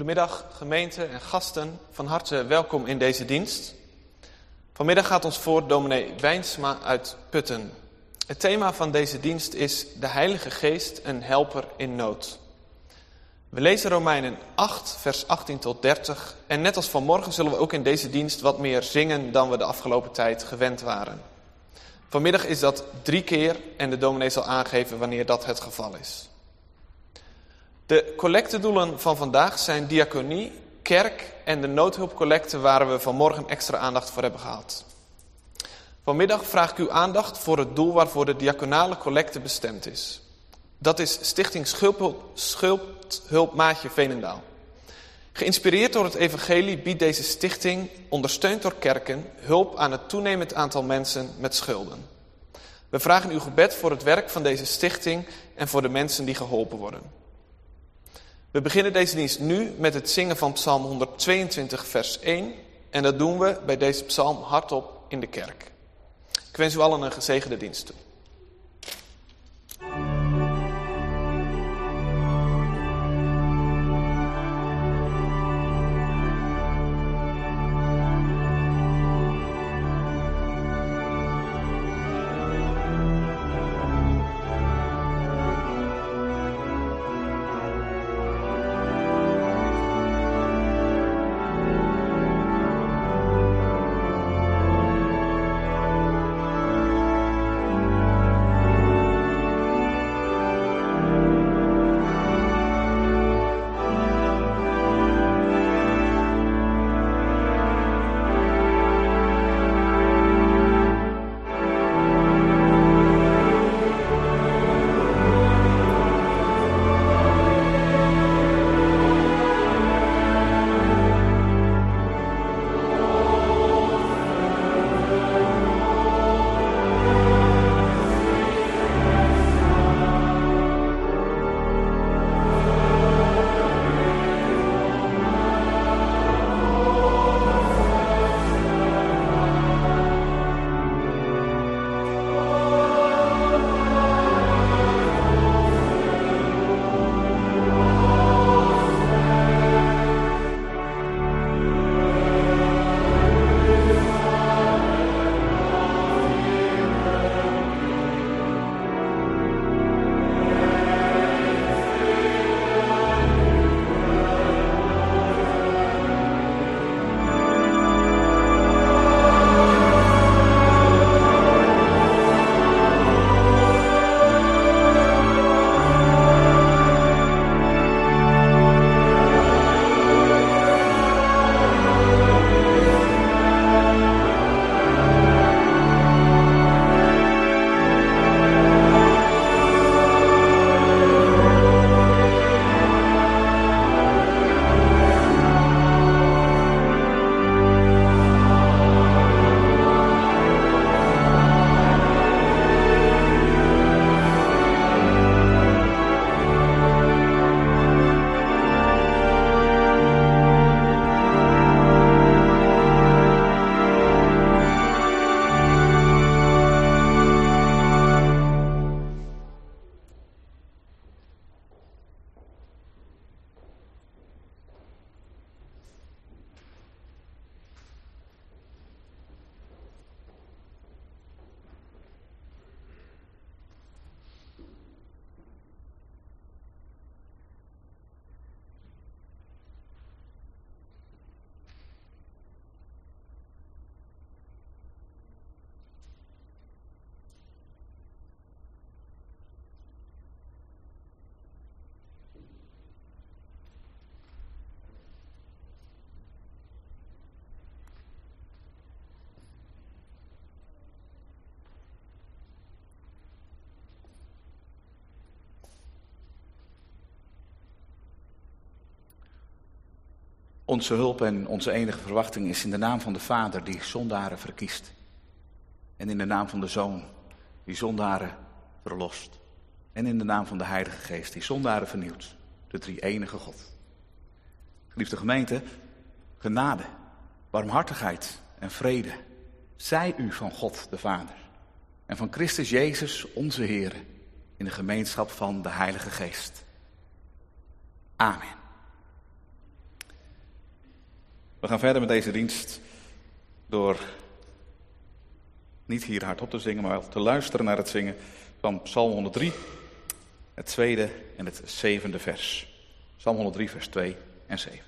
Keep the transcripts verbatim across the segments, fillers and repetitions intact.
Goedemiddag gemeente en gasten, van harte welkom in deze dienst. Vanmiddag gaat ons voor dominee Wijnsma uit Putten. Het thema van deze dienst is de Heilige Geest, een helper in nood. We lezen Romeinen acht, vers achttien tot dertig. En net als vanmorgen zullen we ook in deze dienst wat meer zingen dan we de afgelopen tijd gewend waren. Vanmiddag is dat drie keer en de dominee zal aangeven wanneer dat het geval is. De collectedoelen van vandaag zijn diaconie, kerk en de noodhulpcollecte waar we vanmorgen extra aandacht voor hebben gehad. Vanmiddag vraag ik uw aandacht voor het doel waarvoor de diaconale collecte bestemd is. Dat is Stichting Schuldhulp Maatje Veenendaal. Geïnspireerd door het evangelie biedt deze stichting, ondersteund door kerken, hulp aan het toenemend aantal mensen met schulden. We vragen uw gebed voor het werk van deze stichting en voor de mensen die geholpen worden. We beginnen deze dienst nu met het zingen van Psalm honderdtweeëntwintig vers één. En dat doen we bij deze psalm hardop in de kerk. Ik wens u allen een gezegende dienst toe. Onze hulp en onze enige verwachting is in de naam van de Vader die zondaren verkiest. En in de naam van de Zoon die zondaren verlost. En in de naam van de Heilige Geest die zondaren vernieuwt. De drie-enige God. Geliefde gemeente, genade, barmhartigheid en vrede zij u van God de Vader. En van Christus Jezus onze Heer in de gemeenschap van de Heilige Geest. Amen. We gaan verder met deze dienst door niet hier hardop te zingen, maar wel te luisteren naar het zingen van Psalm honderddrie, het tweede en het zevende vers. Psalm honderddrie, vers twee en zeven.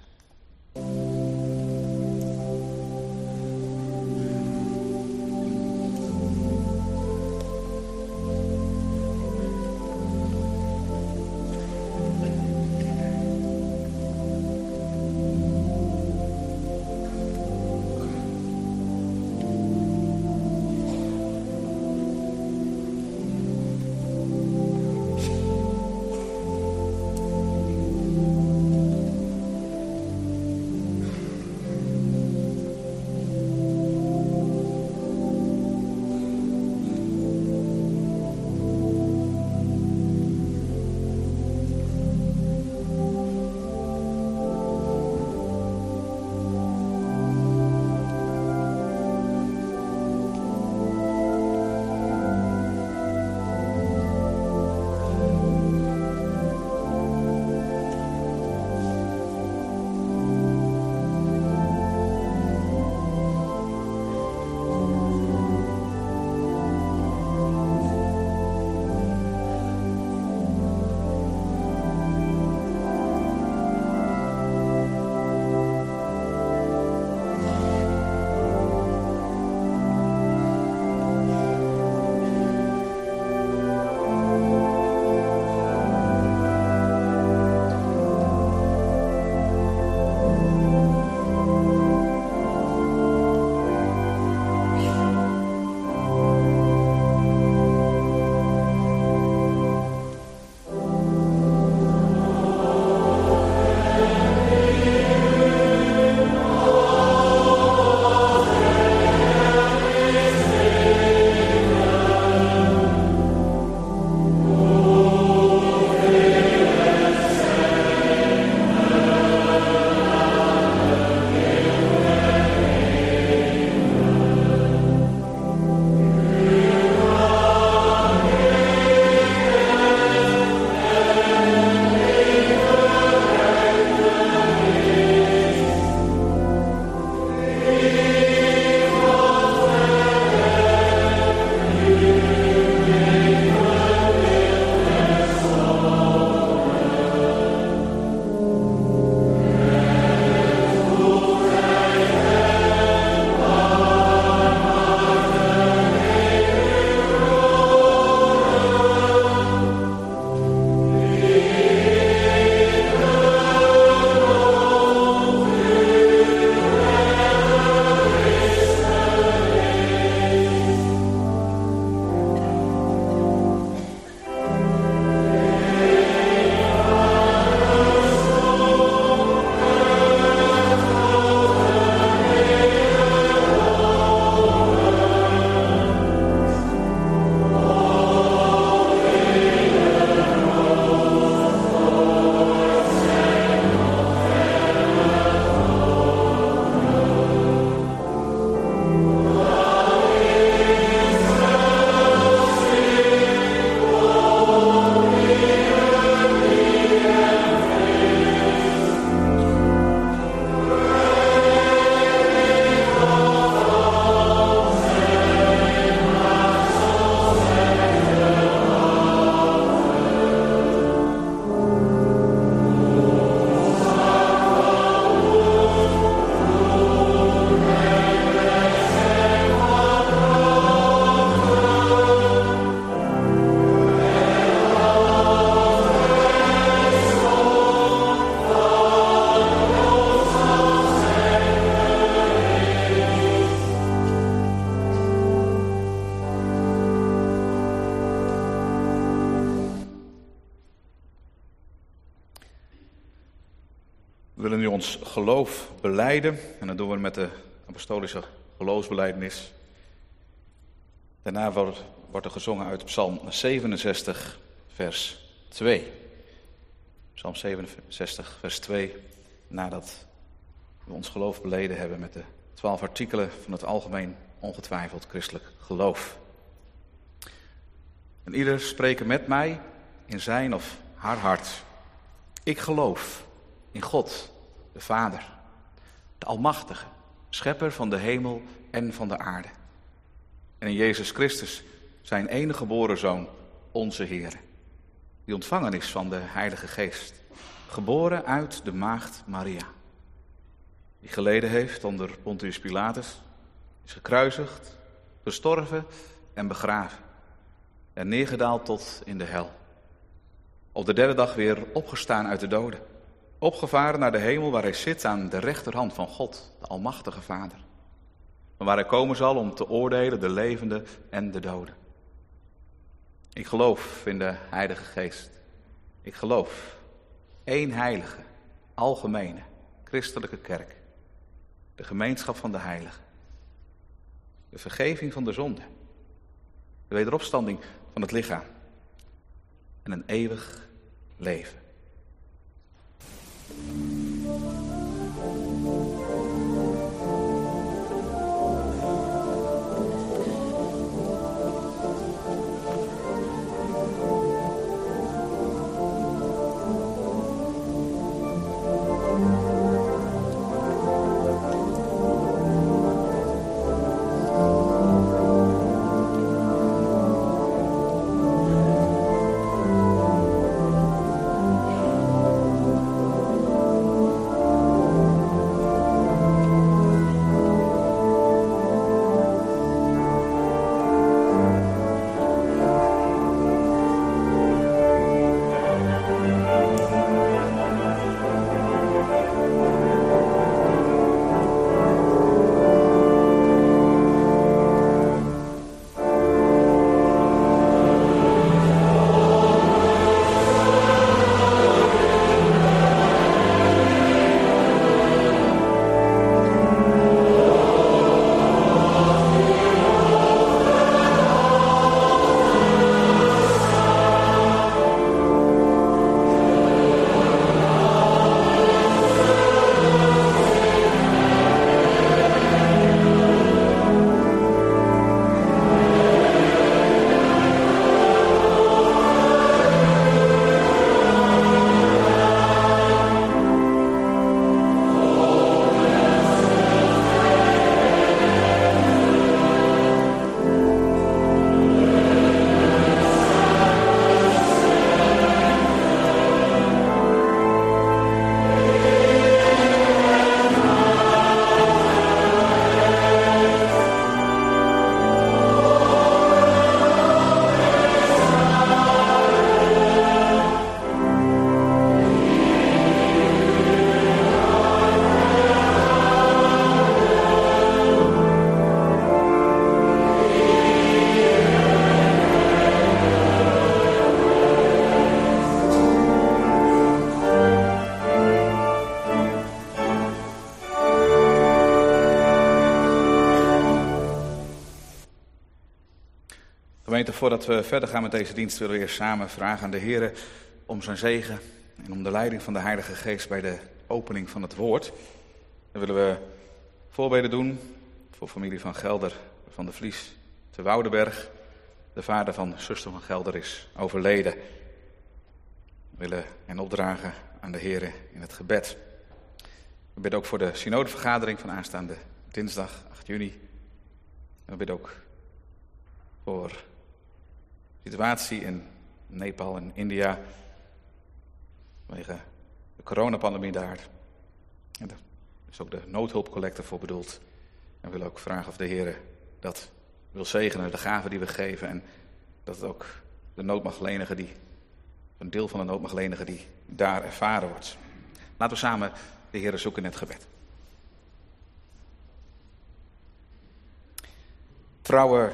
We willen nu ons geloof belijden en dat doen we met de apostolische geloofsbelijdenis. Daarna wordt, wordt er gezongen uit Psalm zevenenzestig, vers twee. Psalm zevenenzestig, vers twee, nadat we ons geloof beleden hebben met de twaalf artikelen van het algemeen ongetwijfeld christelijk geloof. En ieder spreken met mij in zijn of haar hart. Ik geloof in God, de Vader, de Almachtige, schepper van de hemel en van de aarde. En in Jezus Christus, zijn enige geboren Zoon, onze Heer, die ontvangen is van de Heilige Geest, geboren uit de maagd Maria, die geleden heeft onder Pontius Pilatus, is gekruisigd, gestorven en begraven en neergedaald tot in de hel. Op de derde dag weer opgestaan uit de doden, opgevaren naar de hemel waar hij zit aan de rechterhand van God, de Almachtige Vader, en waar hij komen zal om te oordelen de levenden en de doden. Ik geloof in de Heilige Geest. Ik geloof één heilige, algemene, christelijke kerk, de gemeenschap van de heiligen, de vergeving van de zonde, de wederopstanding van het lichaam en een eeuwig leven. Gemeente, voordat we verder gaan met deze dienst willen we eerst samen vragen aan de Heer om zijn zegen en om de leiding van de Heilige Geest bij de opening van het woord. Dan willen we voorbeden doen voor familie van Gelder, van de Vlies, te Woudenberg. De vader van zuster van Gelder is overleden. We willen hen opdragen aan de Heer in het gebed. We bidden ook voor de synodevergadering van aanstaande dinsdag acht juni. En we bidden ook voor de situatie in Nepal en India vanwege de coronapandemie daar. En daar is ook de noodhulpcollecte voor bedoeld. En we willen ook vragen of de Heer dat wil zegenen, de gaven die we geven. En dat het ook de noodmachtlenige die, een deel van de noodmachtlenige die daar ervaren wordt. Laten we samen de Heer zoeken in het gebed. Trouwe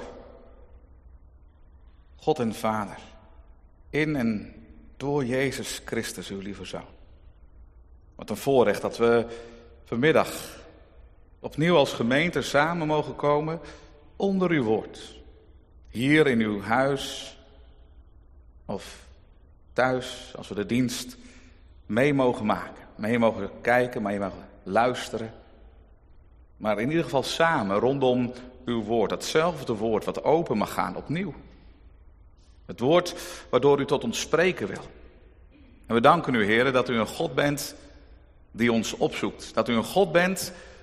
God en Vader, in en door Jezus Christus, uw lieve Zoon. Wat een voorrecht dat we vanmiddag opnieuw als gemeente samen mogen komen onder uw woord. Hier in uw huis of thuis, als we de dienst mee mogen maken. Mee mogen kijken, mee mogen luisteren. Maar in ieder geval samen rondom uw woord. Datzelfde woord wat open mag gaan opnieuw. Het woord waardoor u tot ons spreken wil. En we danken u, Heer, dat u een God bent die ons opzoekt. Dat u een God bent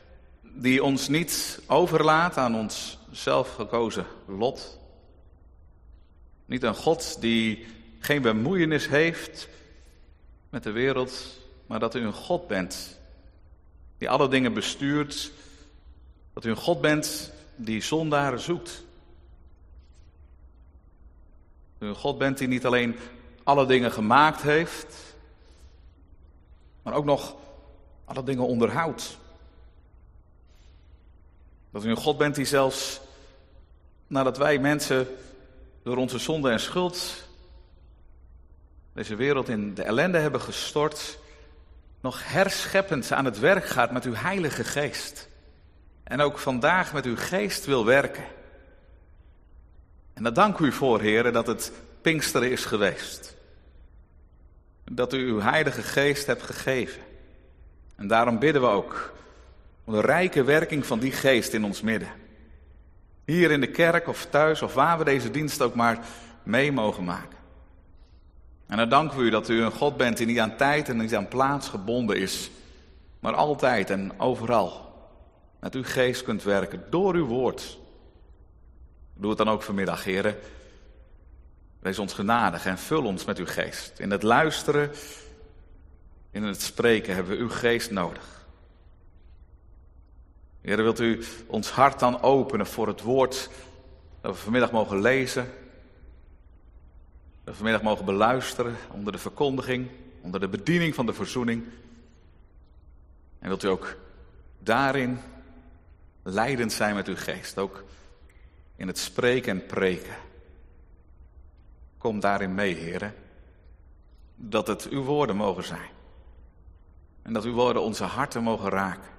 die ons niet overlaat aan ons zelfgekozen lot. Niet een God die geen bemoeienis heeft met de wereld, maar dat u een God bent die alle dingen bestuurt. Dat u een God bent die zondaren zoekt. Dat u een God bent die niet alleen alle dingen gemaakt heeft, maar ook nog alle dingen onderhoudt. Dat u een God bent die zelfs nadat wij mensen door onze zonde en schuld deze wereld in de ellende hebben gestort, nog herscheppend aan het werk gaat met uw Heilige Geest. En ook vandaag met uw geest wil werken. En daar dank u voor, heren, dat het Pinksteren is geweest. Dat u uw Heilige Geest hebt gegeven. En daarom bidden we ook om de rijke werking van die geest in ons midden. Hier in de kerk of thuis of waar we deze dienst ook maar mee mogen maken. En dan danken we u dat u een God bent die niet aan tijd en niet aan plaats gebonden is. Maar altijd en overal met uw geest kunt werken door uw woord. Doe het dan ook vanmiddag, heren. Wees ons genadig en vul ons met uw geest. In het luisteren, in het spreken hebben we uw geest nodig. Heren, wilt u ons hart dan openen voor het woord dat we vanmiddag mogen lezen. Dat we vanmiddag mogen beluisteren onder de verkondiging, onder de bediening van de verzoening. En wilt u ook daarin leidend zijn met uw geest, ook in het spreken en preken. Kom daarin mee, heren, dat het uw woorden mogen zijn. En dat uw woorden onze harten mogen raken.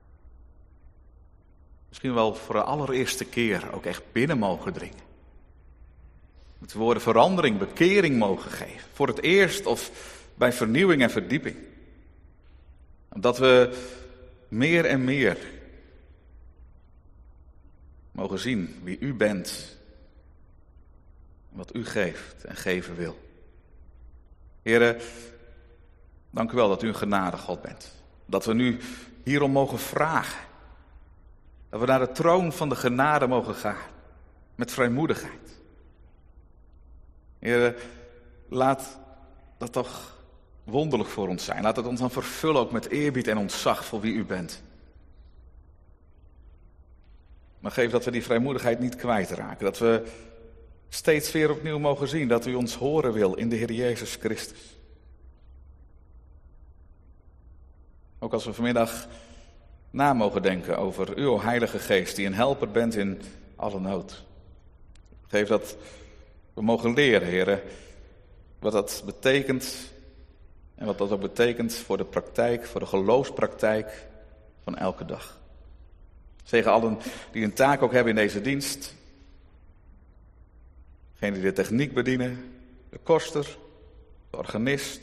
Misschien wel voor de allereerste keer ook echt binnen mogen dringen. Dat woorden verandering, bekering mogen geven. Voor het eerst of bij vernieuwing en verdieping. Dat we meer en meer mogen zien wie u bent. Wat u geeft en geven wil. Heren, dank u wel dat u een genadig God bent. Dat we nu hierom mogen vragen. Dat we naar de troon van de genade mogen gaan. Met vrijmoedigheid. Heren, laat dat toch wonderlijk voor ons zijn. Laat het ons dan vervullen ook met eerbied en ontzag voor wie u bent. Maar geef dat we die vrijmoedigheid niet kwijtraken. Dat we steeds weer opnieuw mogen zien dat u ons horen wil in de Heer Jezus Christus. Ook als we vanmiddag na mogen denken over uw Heilige Geest, die een helper bent in alle nood. Geef dat we mogen leren, heren, wat dat betekent en wat dat ook betekent voor de praktijk, voor de geloofspraktijk van elke dag. Zegen allen die een taak ook hebben in deze dienst. Degenen die de techniek bedienen, de koster, de organist.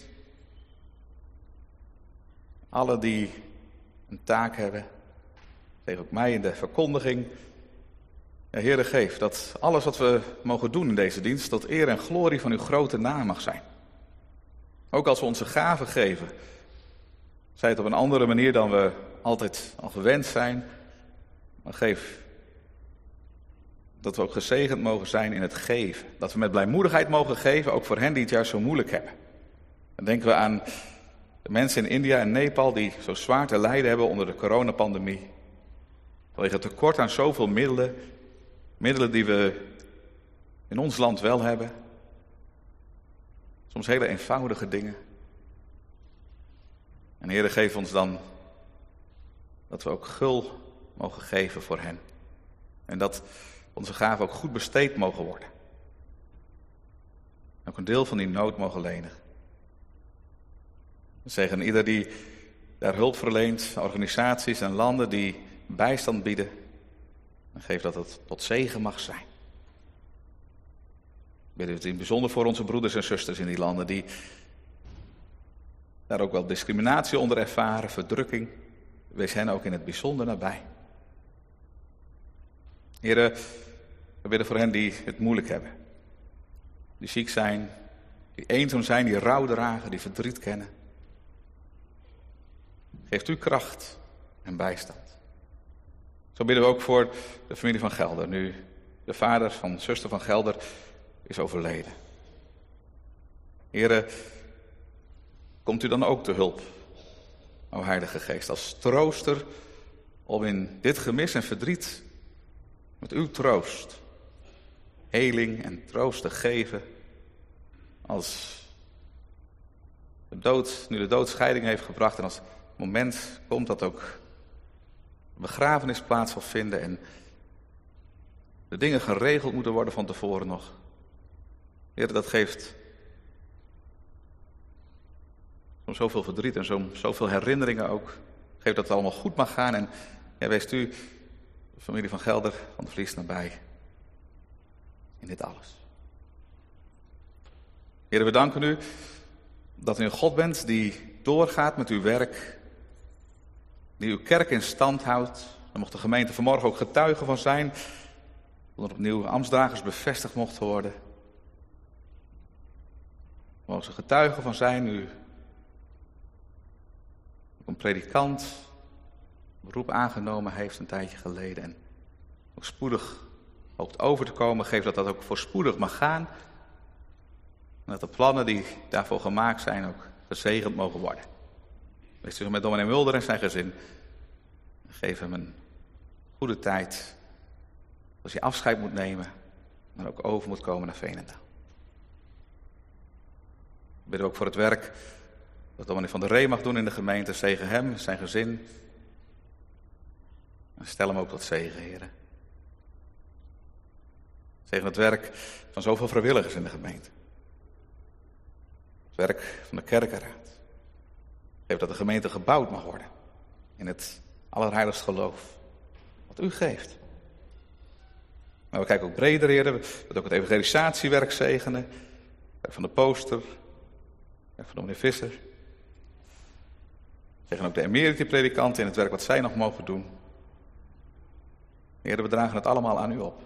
Alle die een taak hebben. Zegen ook mij in de verkondiging. Ja, Heere, geef dat alles wat we mogen doen in deze dienst tot eer en glorie van uw grote naam mag zijn. Ook als we onze gaven geven. Zij het op een andere manier dan we altijd al gewend zijn. Maar geef dat we ook gezegend mogen zijn in het geven. Dat we met blijmoedigheid mogen geven, ook voor hen die het juist zo moeilijk hebben. Dan denken we aan de mensen in India en Nepal die zo zwaar te lijden hebben onder de coronapandemie. Vanwege het tekort aan zoveel middelen. Middelen die we in ons land wel hebben. Soms hele eenvoudige dingen. En Heere, geef ons dan dat we ook gul mogen geven voor hen. En dat onze gaven ook goed besteed mogen worden. Ook een deel van die nood mogen lenigen. We zeggen ieder die daar hulp verleent, organisaties en landen die bijstand bieden. En geef dat het tot zegen mag zijn. Ik bid het in het bijzonder voor onze broeders en zusters in die landen die daar ook wel discriminatie onder ervaren, verdrukking. Wees hen ook in het bijzonder nabij. Heren, we bidden voor hen die het moeilijk hebben. Die ziek zijn, die eenzaam zijn, die rouw dragen, die verdriet kennen. Geeft u kracht en bijstand. Zo bidden we ook voor de familie van Gelder, nu de vader van zuster van Gelder is overleden. Here, komt u dan ook te hulp, o Heilige Geest, als trooster om in dit gemis en verdriet met uw troost, heling en troost te geven, als de dood, nu de dood scheiding heeft gebracht en als het moment komt dat ook een begrafenis plaats zal vinden en de dingen geregeld moeten worden van tevoren nog. Heer, dat geeft soms zoveel verdriet en soms zoveel herinneringen ook. Geef dat het allemaal goed mag gaan en ja, wees u, de familie van Gelder, van de Vlies, nabij in dit alles. Heer, we danken u dat u een God bent die doorgaat met uw werk, die uw kerk in stand houdt. Daar mocht de gemeente vanmorgen ook getuige van zijn, dat er opnieuw ambtsdragers bevestigd mochten worden. Mogen ze getuigen van zijn, u een predikant beroep aangenomen heeft een tijdje geleden en ook spoedig hoopt over te komen. Geef dat dat ook voorspoedig mag gaan en dat de plannen die daarvoor gemaakt zijn ook gezegend mogen worden. Wees u met dominee Mulder en zijn gezin. Geef hem een goede tijd als hij afscheid moet nemen en ook over moet komen naar Veenendaal. We bidden ook voor het werk dat dominee Van der Ree mag doen in de gemeente. Zegen hem, zijn gezin. En stel hem ook tot zegen, heren. Zegen het werk van zoveel vrijwilligers in de gemeente. Het werk van de kerkenraad. Geef dat de gemeente gebouwd mag worden. In het allerheiligst geloof. Wat u geeft. Maar we kijken ook breder, heren. Dat ook het evangelisatiewerk zegenen. Het werk van de poster. Het werk van dominee Visser. Zegen ook de emeriti-predikanten in het werk wat zij nog mogen doen. Heren, we dragen het allemaal aan u op.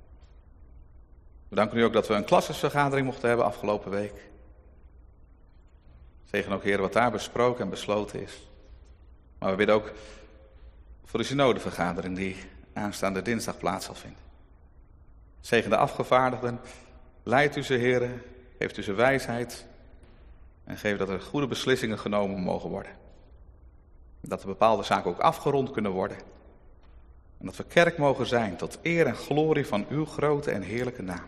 We danken u ook dat we een klassenvergadering mochten hebben afgelopen week. Zegen ook, heren, wat daar besproken en besloten is. Maar we bidden ook voor de synodevergadering die aanstaande dinsdag plaats zal vinden. Zegen de afgevaardigden, leidt u ze, heren, geeft u ze wijsheid en geef dat er goede beslissingen genomen mogen worden. Dat er bepaalde zaken ook afgerond kunnen worden. En dat we kerk mogen zijn tot eer en glorie van uw grote en heerlijke naam.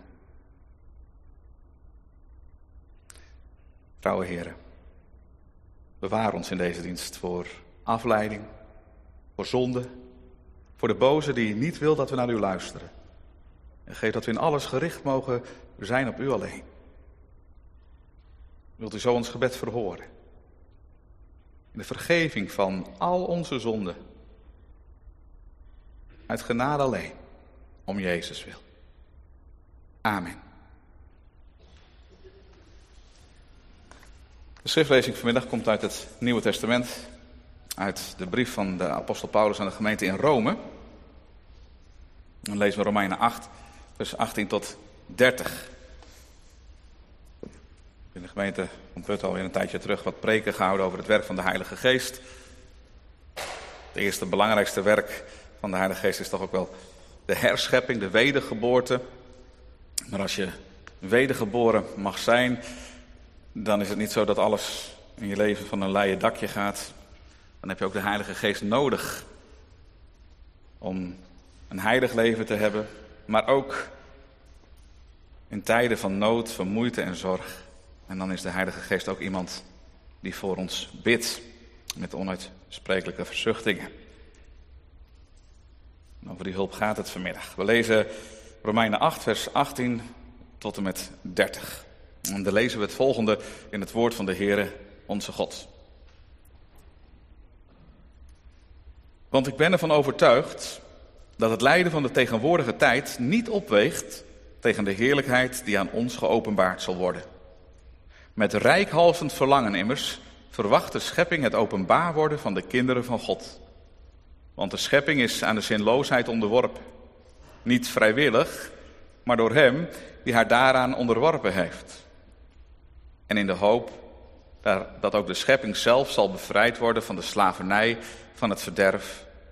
Trouwe heren, bewaar ons in deze dienst voor afleiding, voor zonde, voor de boze die niet wil dat we naar u luisteren. En geef dat we in alles gericht mogen zijn op u alleen. Wilt u zo ons gebed verhoren? In de vergeving van al onze zonden. Uit genade alleen, om Jezus wil. Amen. De schriftlezing vanmiddag komt uit het Nieuwe Testament. Uit de brief van de apostel Paulus aan de gemeente in Rome. Dan lezen we Romeinen acht, vers achttien tot dertig. In de gemeente van Putten alweer een tijdje terug wat preken gehouden over het werk van de Heilige Geest. Het eerste belangrijkste werk van de Heilige Geest is toch ook wel de herschepping, de wedergeboorte. Maar als je wedergeboren mag zijn, dan is het niet zo dat alles in je leven van een leien dakje gaat. Dan heb je ook de Heilige Geest nodig om een heilig leven te hebben, maar ook in tijden van nood, van moeite en zorg. En dan is de Heilige Geest ook iemand die voor ons bidt met onuitsprekelijke verzuchtingen. En over die hulp gaat het vanmiddag. We lezen Romeinen acht, vers achttien tot en met dertig. En dan lezen we het volgende in het woord van de Heere, onze God. Want ik ben ervan overtuigd dat het lijden van de tegenwoordige tijd niet opweegt tegen de heerlijkheid die aan ons geopenbaard zal worden. Met reikhalzend verlangen immers verwacht de schepping het openbaar worden van de kinderen van God. Want de schepping is aan de zinloosheid onderworpen. Niet vrijwillig, maar door hem die haar daaraan onderworpen heeft. En in de hoop dat ook de schepping zelf zal bevrijd worden van de slavernij van het verderf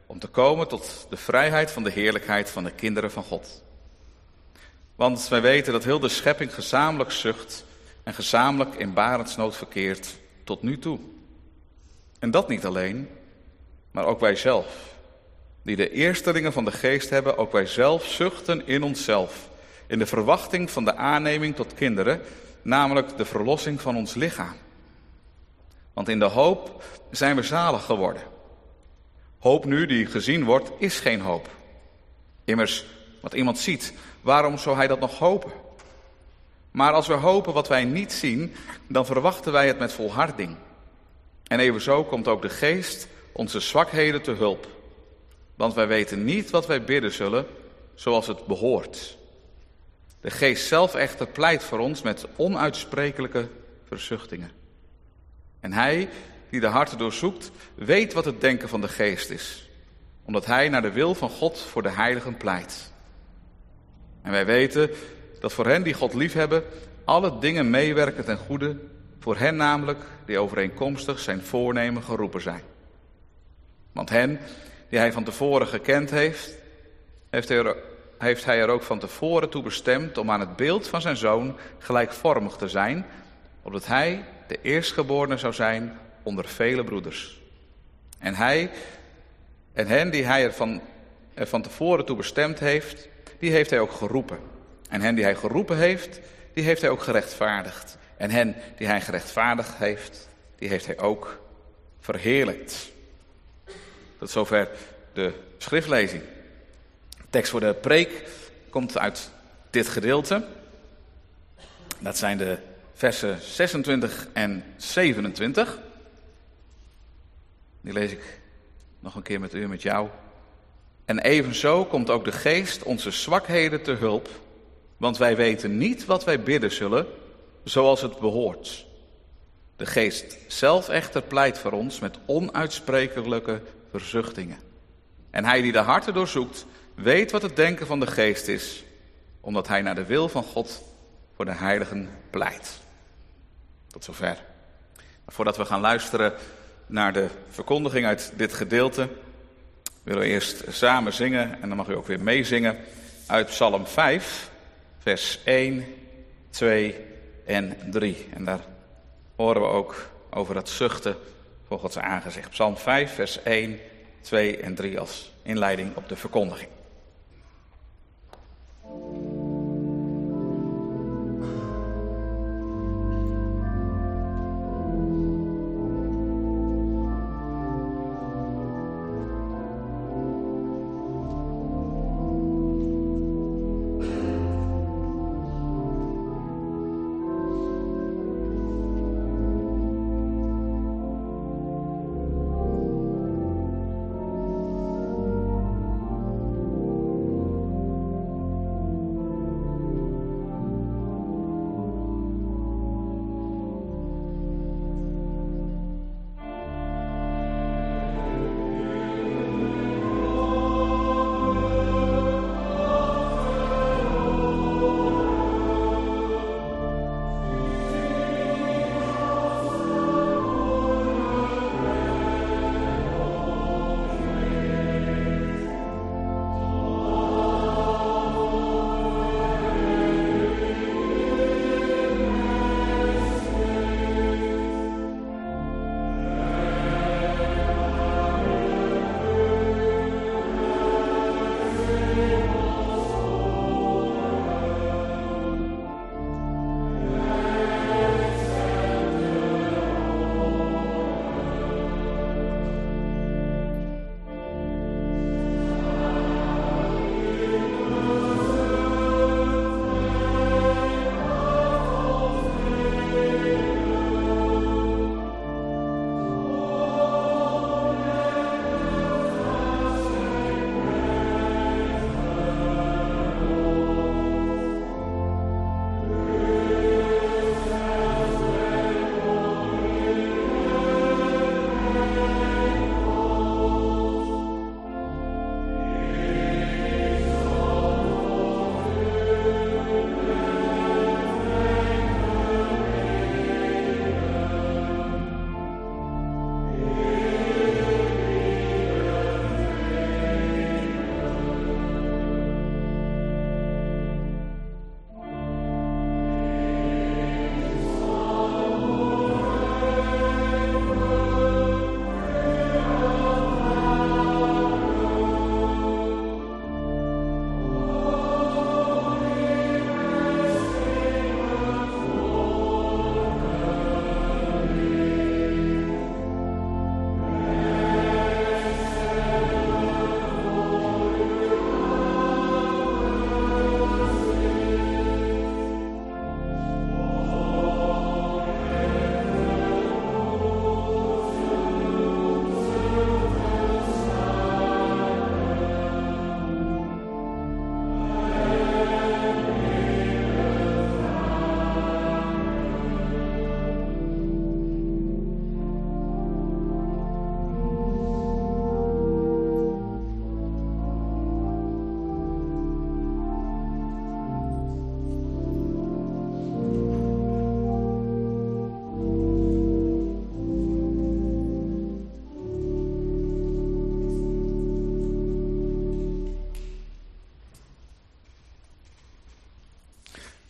om te komen tot de vrijheid van de heerlijkheid van de kinderen van God. Want wij weten dat heel de schepping gezamenlijk zucht en gezamenlijk in barensnood verkeert tot nu toe. En dat niet alleen, maar ook wij zelf, die de eerstelingen van de geest hebben, ook wij zelf zuchten in onszelf, in de verwachting van de aanneming tot kinderen, namelijk de verlossing van ons lichaam. Want in de hoop zijn we zalig geworden. Hoop nu die gezien wordt, is geen hoop. Immers, wat iemand ziet, waarom zou hij dat nog hopen? Maar als we hopen wat wij niet zien, dan verwachten wij het met volharding. En evenzo komt ook de geest onze zwakheden te hulp. Want wij weten niet wat wij bidden zullen, zoals het behoort. De geest zelf echter pleit voor ons met onuitsprekelijke verzuchtingen. En hij, die de harten doorzoekt, weet wat het denken van de geest is. Omdat hij naar de wil van God voor de heiligen pleit. En wij weten dat voor hen die God liefhebben, alle dingen meewerken ten goede, voor hen namelijk die overeenkomstig zijn voornemen geroepen zijn. Want hen die hij van tevoren gekend heeft, heeft hij, er, heeft hij er ook van tevoren toe bestemd om aan het beeld van zijn zoon gelijkvormig te zijn, opdat hij de eerstgeborene zou zijn onder vele broeders. En hij en hen die hij er van, er van tevoren toe bestemd heeft, die heeft hij ook geroepen. En hen die hij geroepen heeft, die heeft hij ook gerechtvaardigd. En hen die hij gerechtvaardigd heeft, die heeft hij ook verheerlijkt. Tot zover de schriftlezing. De tekst voor de preek komt uit dit gedeelte. Dat zijn de versen zesentwintig en zevenentwintig. Die lees ik nog een keer met u en met jou. En evenzo komt ook de geest onze zwakheden te hulp, want wij weten niet wat wij bidden zullen, zoals het behoort. De geest zelf echter pleit voor ons met onuitsprekelijke verzuchtingen. En hij die de harten doorzoekt, weet wat het denken van de geest is, omdat hij naar de wil van God voor de heiligen pleit. Tot zover. Maar voordat we gaan luisteren naar de verkondiging uit dit gedeelte, willen we eerst samen zingen, en dan mag u ook weer meezingen, uit Psalm vijf, vers één, twee en drie. En daar horen we ook over het zuchten voor Gods aangezicht. Psalm vijf, vers één, twee en drie als inleiding op de verkondiging.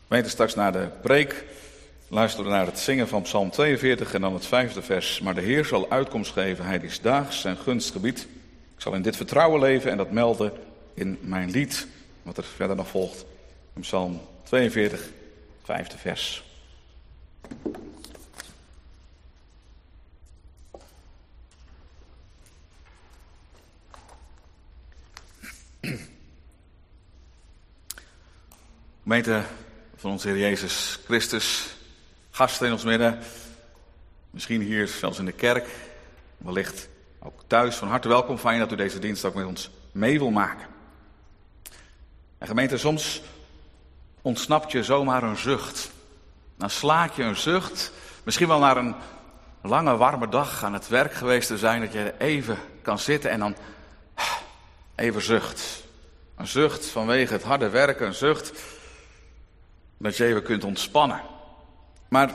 Gemeente, straks na de preek luisteren we naar het zingen van Psalm tweeënveertig en dan het vijfde vers. Maar de Heer zal uitkomst geven, hij is daags zijn gunstgebied. Ik zal in dit vertrouwen leven en dat melden in mijn lied, wat er verder nog volgt. In Psalm tweeënveertig, vijfde vers. Gemeente van onze Heer Jezus Christus, gasten in ons midden, misschien hier zelfs in de kerk, wellicht ook thuis, van harte welkom. Fijn dat u deze dienst ook met ons mee wil maken. En gemeente, soms ontsnapt je zomaar een zucht. Dan slaak je een zucht, misschien wel naar een lange warme dag aan het werk geweest te zijn, dat je even kan zitten en dan even zucht. Een zucht vanwege het harde werken, een zucht dat je even kunt ontspannen. Maar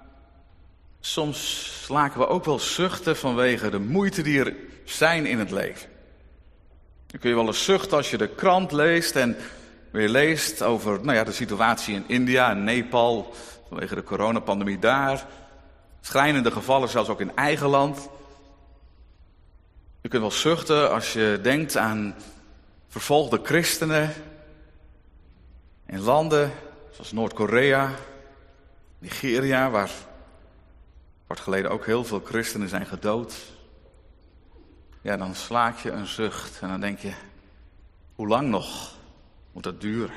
soms slaken we ook wel zuchten vanwege de moeite die er zijn in het leven. Dan kun je wel eens zuchten als je de krant leest en weer leest over nou ja, de situatie in India en Nepal, vanwege de coronapandemie daar. Schrijnende gevallen zelfs ook in eigen land. Je kunt wel zuchten als je denkt aan vervolgde christenen in landen zoals Noord-Korea, Nigeria, waar kort geleden ook heel veel christenen zijn gedood. Ja, dan slaak je een zucht en dan denk je, hoe lang nog moet dat duren?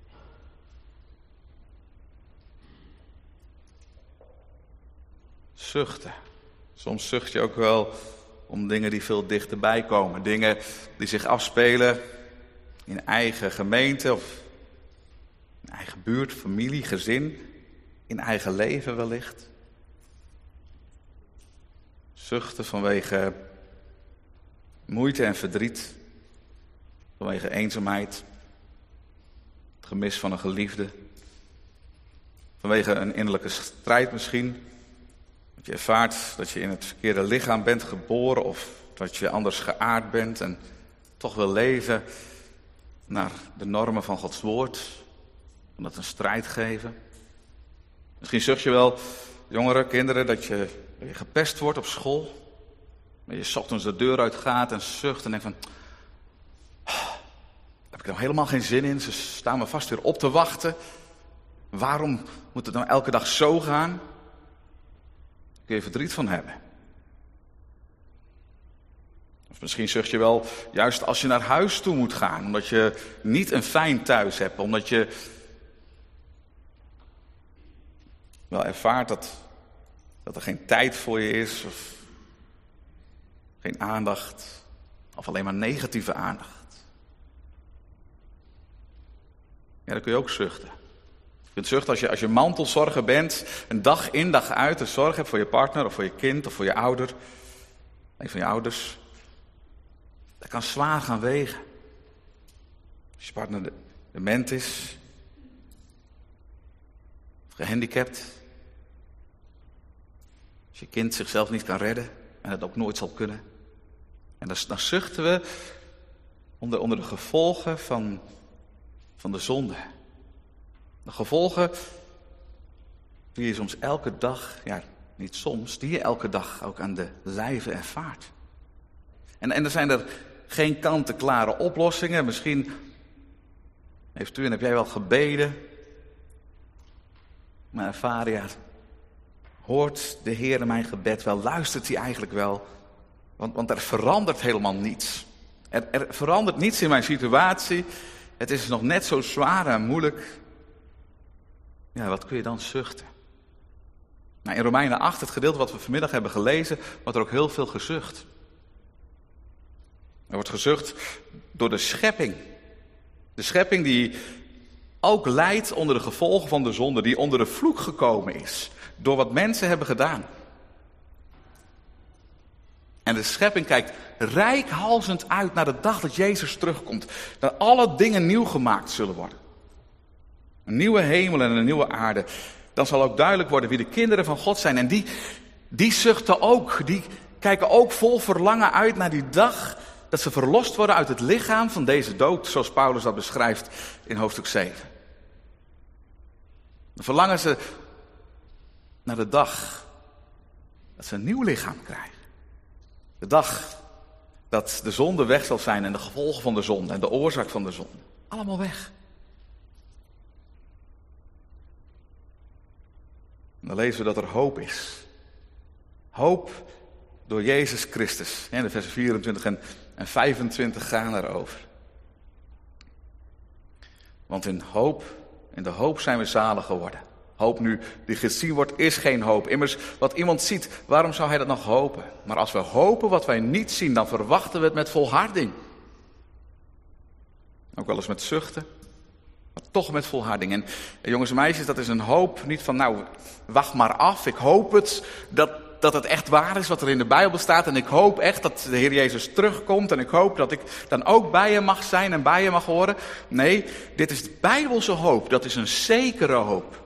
Zuchten. Soms zucht je ook wel om dingen die veel dichterbij komen. Dingen die zich afspelen in eigen gemeente of in eigen buurt, familie, gezin, in eigen leven wellicht. Zuchten vanwege moeite en verdriet, vanwege eenzaamheid, het gemis van een geliefde, vanwege een innerlijke strijd misschien. Dat je ervaart dat je in het verkeerde lichaam bent geboren of dat je anders geaard bent en toch wil leven naar de normen van Gods woord, omdat een strijd geven. Misschien zucht je wel, jongeren, kinderen, dat je, dat je gepest wordt op school. Dat je 's ochtends de deur uitgaat en zucht en denkt van, oh, heb ik er nou helemaal geen zin in. Ze staan me vast weer op te wachten. Waarom moet het nou elke dag zo gaan? Daar kun je verdriet van hebben. Of misschien zucht je wel, juist als je naar huis toe moet gaan, omdat je niet een fijn thuis hebt, omdat je wel ervaart dat, dat er geen tijd voor je is, of geen aandacht, of alleen maar negatieve aandacht. Ja, dan kun je ook zuchten. Je kunt zuchten als je, als je mantelzorger bent, een dag in dag uit de zorg hebt voor je partner, of voor je kind, of voor je ouder, een van je ouders. Dat kan zwaar gaan wegen. Als je partner dement is, of gehandicapt, als je kind zichzelf niet kan redden en het ook nooit zal kunnen. En dan, dan zuchten we onder, onder de gevolgen van, van de zonde. De gevolgen die je soms elke dag, ja niet soms, die je elke dag ook aan de lijve ervaart. En, en er zijn er geen kant-en-klare oplossingen. Misschien heeft u en heb jij wel gebeden. Maar ervaren, ja, hoort de Heer mijn gebed wel? Luistert hij eigenlijk wel? Want, want er verandert helemaal niets. Er, er verandert niets in mijn situatie. Het is nog net zo zwaar en moeilijk. Ja, wat kun je dan zuchten? Nou, in Romeinen acht, het gedeelte wat we vanmiddag hebben gelezen, wordt er ook heel veel gezucht. Er wordt gezucht door de schepping. De schepping die ook lijdt onder de gevolgen van de zonde, die onder de vloek gekomen is, door wat mensen hebben gedaan. En de schepping kijkt reikhalzend uit naar de dag dat Jezus terugkomt. Dat alle dingen nieuw gemaakt zullen worden. Een nieuwe hemel en een nieuwe aarde. Dan zal ook duidelijk worden wie de kinderen van God zijn. En die, die zuchten ook, die kijken ook vol verlangen uit naar die dag dat ze verlost worden uit het lichaam van deze dood, zoals Paulus dat beschrijft in hoofdstuk zeven. Dan verlangen ze naar de dag dat ze een nieuw lichaam krijgen. De dag dat de zonde weg zal zijn en de gevolgen van de zonde en de oorzaak van de zonde. Allemaal weg. En dan lezen we dat er hoop is. Hoop door Jezus Christus. En de versen vierentwintig en vijfentwintig gaan erover. Want in hoop, in de hoop zijn we zalig geworden. Hoop nu die gezien wordt, is geen hoop. Immers, wat iemand ziet, waarom zou hij dat nog hopen? Maar als we hopen wat wij niet zien, dan verwachten we het met volharding. Ook wel eens met zuchten, maar toch met volharding. En jongens en meisjes, dat is een hoop niet van, nou, wacht maar af. Ik hoop het, dat, dat het echt waar is wat er in de Bijbel staat. En ik hoop echt dat de Heer Jezus terugkomt. En ik hoop dat ik dan ook bij je mag zijn en bij je mag horen. Nee, dit is de Bijbelse hoop. Dat is een zekere hoop.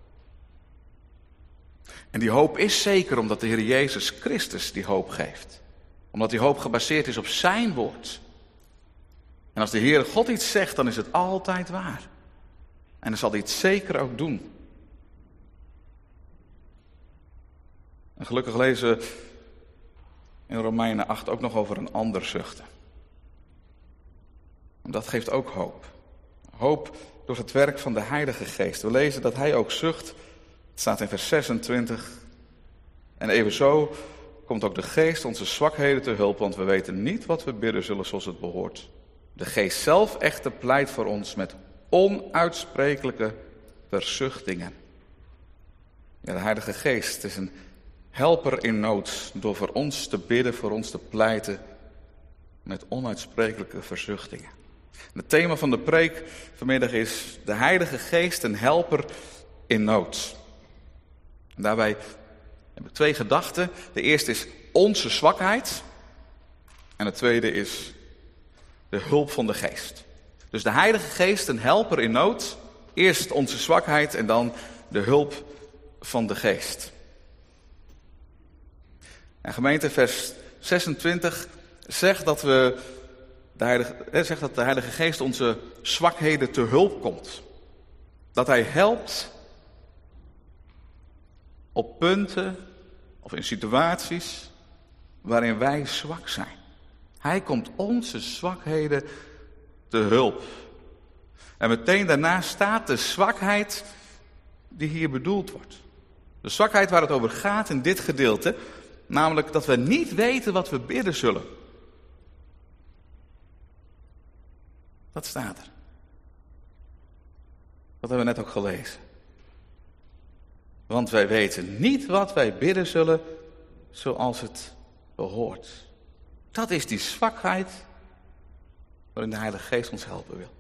En die hoop is zeker omdat de Heer Jezus Christus die hoop geeft. Omdat die hoop gebaseerd is op zijn woord. En als de Heer God iets zegt, dan is het altijd waar. En dan zal hij het zeker ook doen. En gelukkig lezen we in Romeinen acht ook nog over een ander zuchten. En dat geeft ook hoop. Hoop door het werk van de Heilige Geest. We lezen dat hij ook zucht. Het staat in vers zesentwintig. En evenzo komt ook de Geest onze zwakheden te hulp, want we weten niet wat we bidden zullen zoals het behoort. De Geest zelf echter pleit voor ons met onuitsprekelijke verzuchtingen. Ja, de Heilige Geest is een helper in nood door voor ons te bidden, voor ons te pleiten met onuitsprekelijke verzuchtingen. En het thema van de preek vanmiddag is de Heilige Geest, een helper in nood. En daarbij heb ik twee gedachten. De eerste is onze zwakheid. En de tweede is de hulp van de Geest. Dus de Heilige Geest, een helper in nood. Eerst onze zwakheid en dan de hulp van de Geest. En gemeente, vers zesentwintig zegt dat, we de Heilige, zegt dat de Heilige Geest onze zwakheden te hulp komt. Dat hij helpt op punten of in situaties waarin wij zwak zijn. Hij komt onze zwakheden te hulp. En meteen daarna staat de zwakheid die hier bedoeld wordt. De zwakheid waar het over gaat in dit gedeelte, namelijk dat we niet weten wat we bidden zullen. Dat staat er. Dat hebben we net ook gelezen. Want wij weten niet wat wij bidden zullen zoals het behoort. Dat is die zwakheid waarin de Heilige Geest ons helpen wil.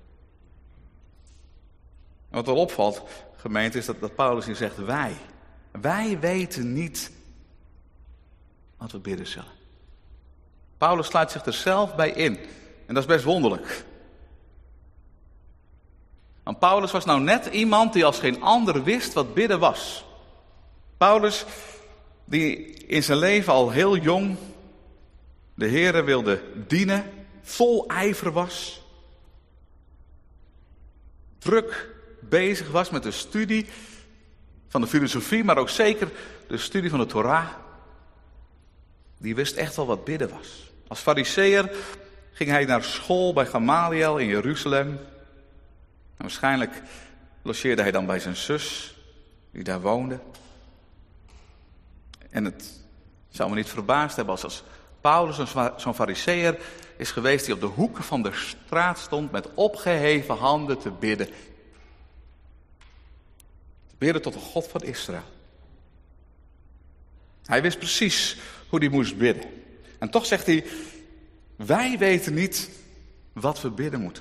En wat wel opvalt, gemeente, is dat, dat Paulus hier zegt wij. Wij weten niet wat we bidden zullen. Paulus sluit zich er zelf bij in. En dat is best wonderlijk. Want Paulus was nou net iemand die als geen ander wist wat bidden was. Paulus, die in zijn leven al heel jong de Heere wilde dienen, vol ijver was, druk bezig was met de studie van de filosofie, maar ook zeker de studie van de Torah. Die wist echt wel wat bidden was. Als fariseer ging hij naar school bij Gamaliel in Jeruzalem. En waarschijnlijk logeerde hij dan bij zijn zus, die daar woonde. En het zou me niet verbaasd hebben als, als Paulus zo'n fariseer is geweest die op de hoeken van de straat stond met opgeheven handen te bidden. Te bidden tot de God van Israël. Hij wist precies hoe hij moest bidden. En toch zegt hij, wij weten niet wat we bidden moeten.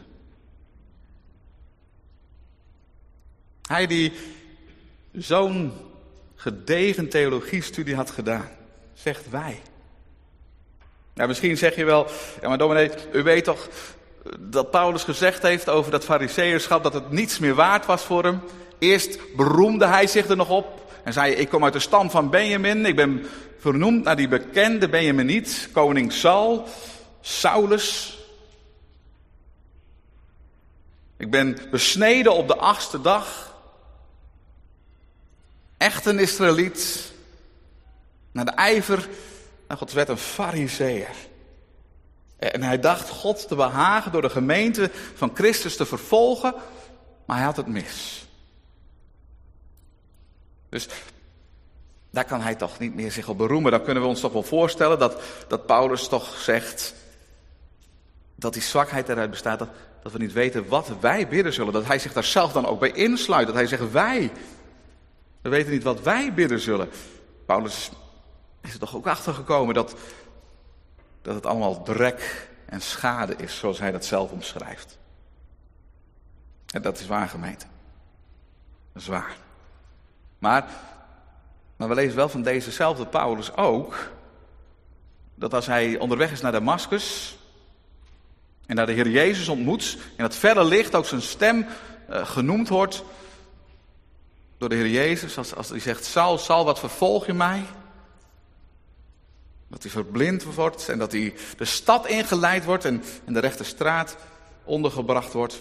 Hij die zo'n gedegen theologiestudie had gedaan, zegt wij. Nou, misschien zeg je wel, ja maar dominee, u weet toch dat Paulus gezegd heeft over dat fariseeërschap, dat het niets meer waard was voor hem. Eerst beroemde hij zich er nog op en zei, ik kom uit de stam van Benjamin, ik ben vernoemd naar die bekende Benjaminiet, koning Saul, Saulus. Ik ben besneden op de achtste dag. Echt een Israëliet. Naar de ijver naar Gods wet een Farizeeër. En hij dacht God te behagen door de gemeente van Christus te vervolgen. Maar hij had het mis. Dus daar kan hij toch niet meer zich op beroemen. Dan kunnen we ons toch wel voorstellen dat, dat Paulus toch zegt dat die zwakheid eruit bestaat dat, dat we niet weten wat wij bidden zullen. Dat hij zich daar zelf dan ook bij insluit. Dat hij zegt wij. We weten niet wat wij bidden zullen. Paulus is er toch ook achter gekomen dat, dat het allemaal drek en schade is, zoals hij dat zelf omschrijft. En dat is waar, gemeente. Dat is waar. Maar, maar we lezen wel van dezezelfde Paulus ook dat als hij onderweg is naar Damascus en naar de Heer Jezus ontmoet, in het verre licht ook zijn stem uh, genoemd wordt door de Heer Jezus, als, als hij zegt, Saul, Saul, wat vervolg je mij? Dat hij verblind wordt en dat hij de stad ingeleid wordt en, en de rechte straat ondergebracht wordt.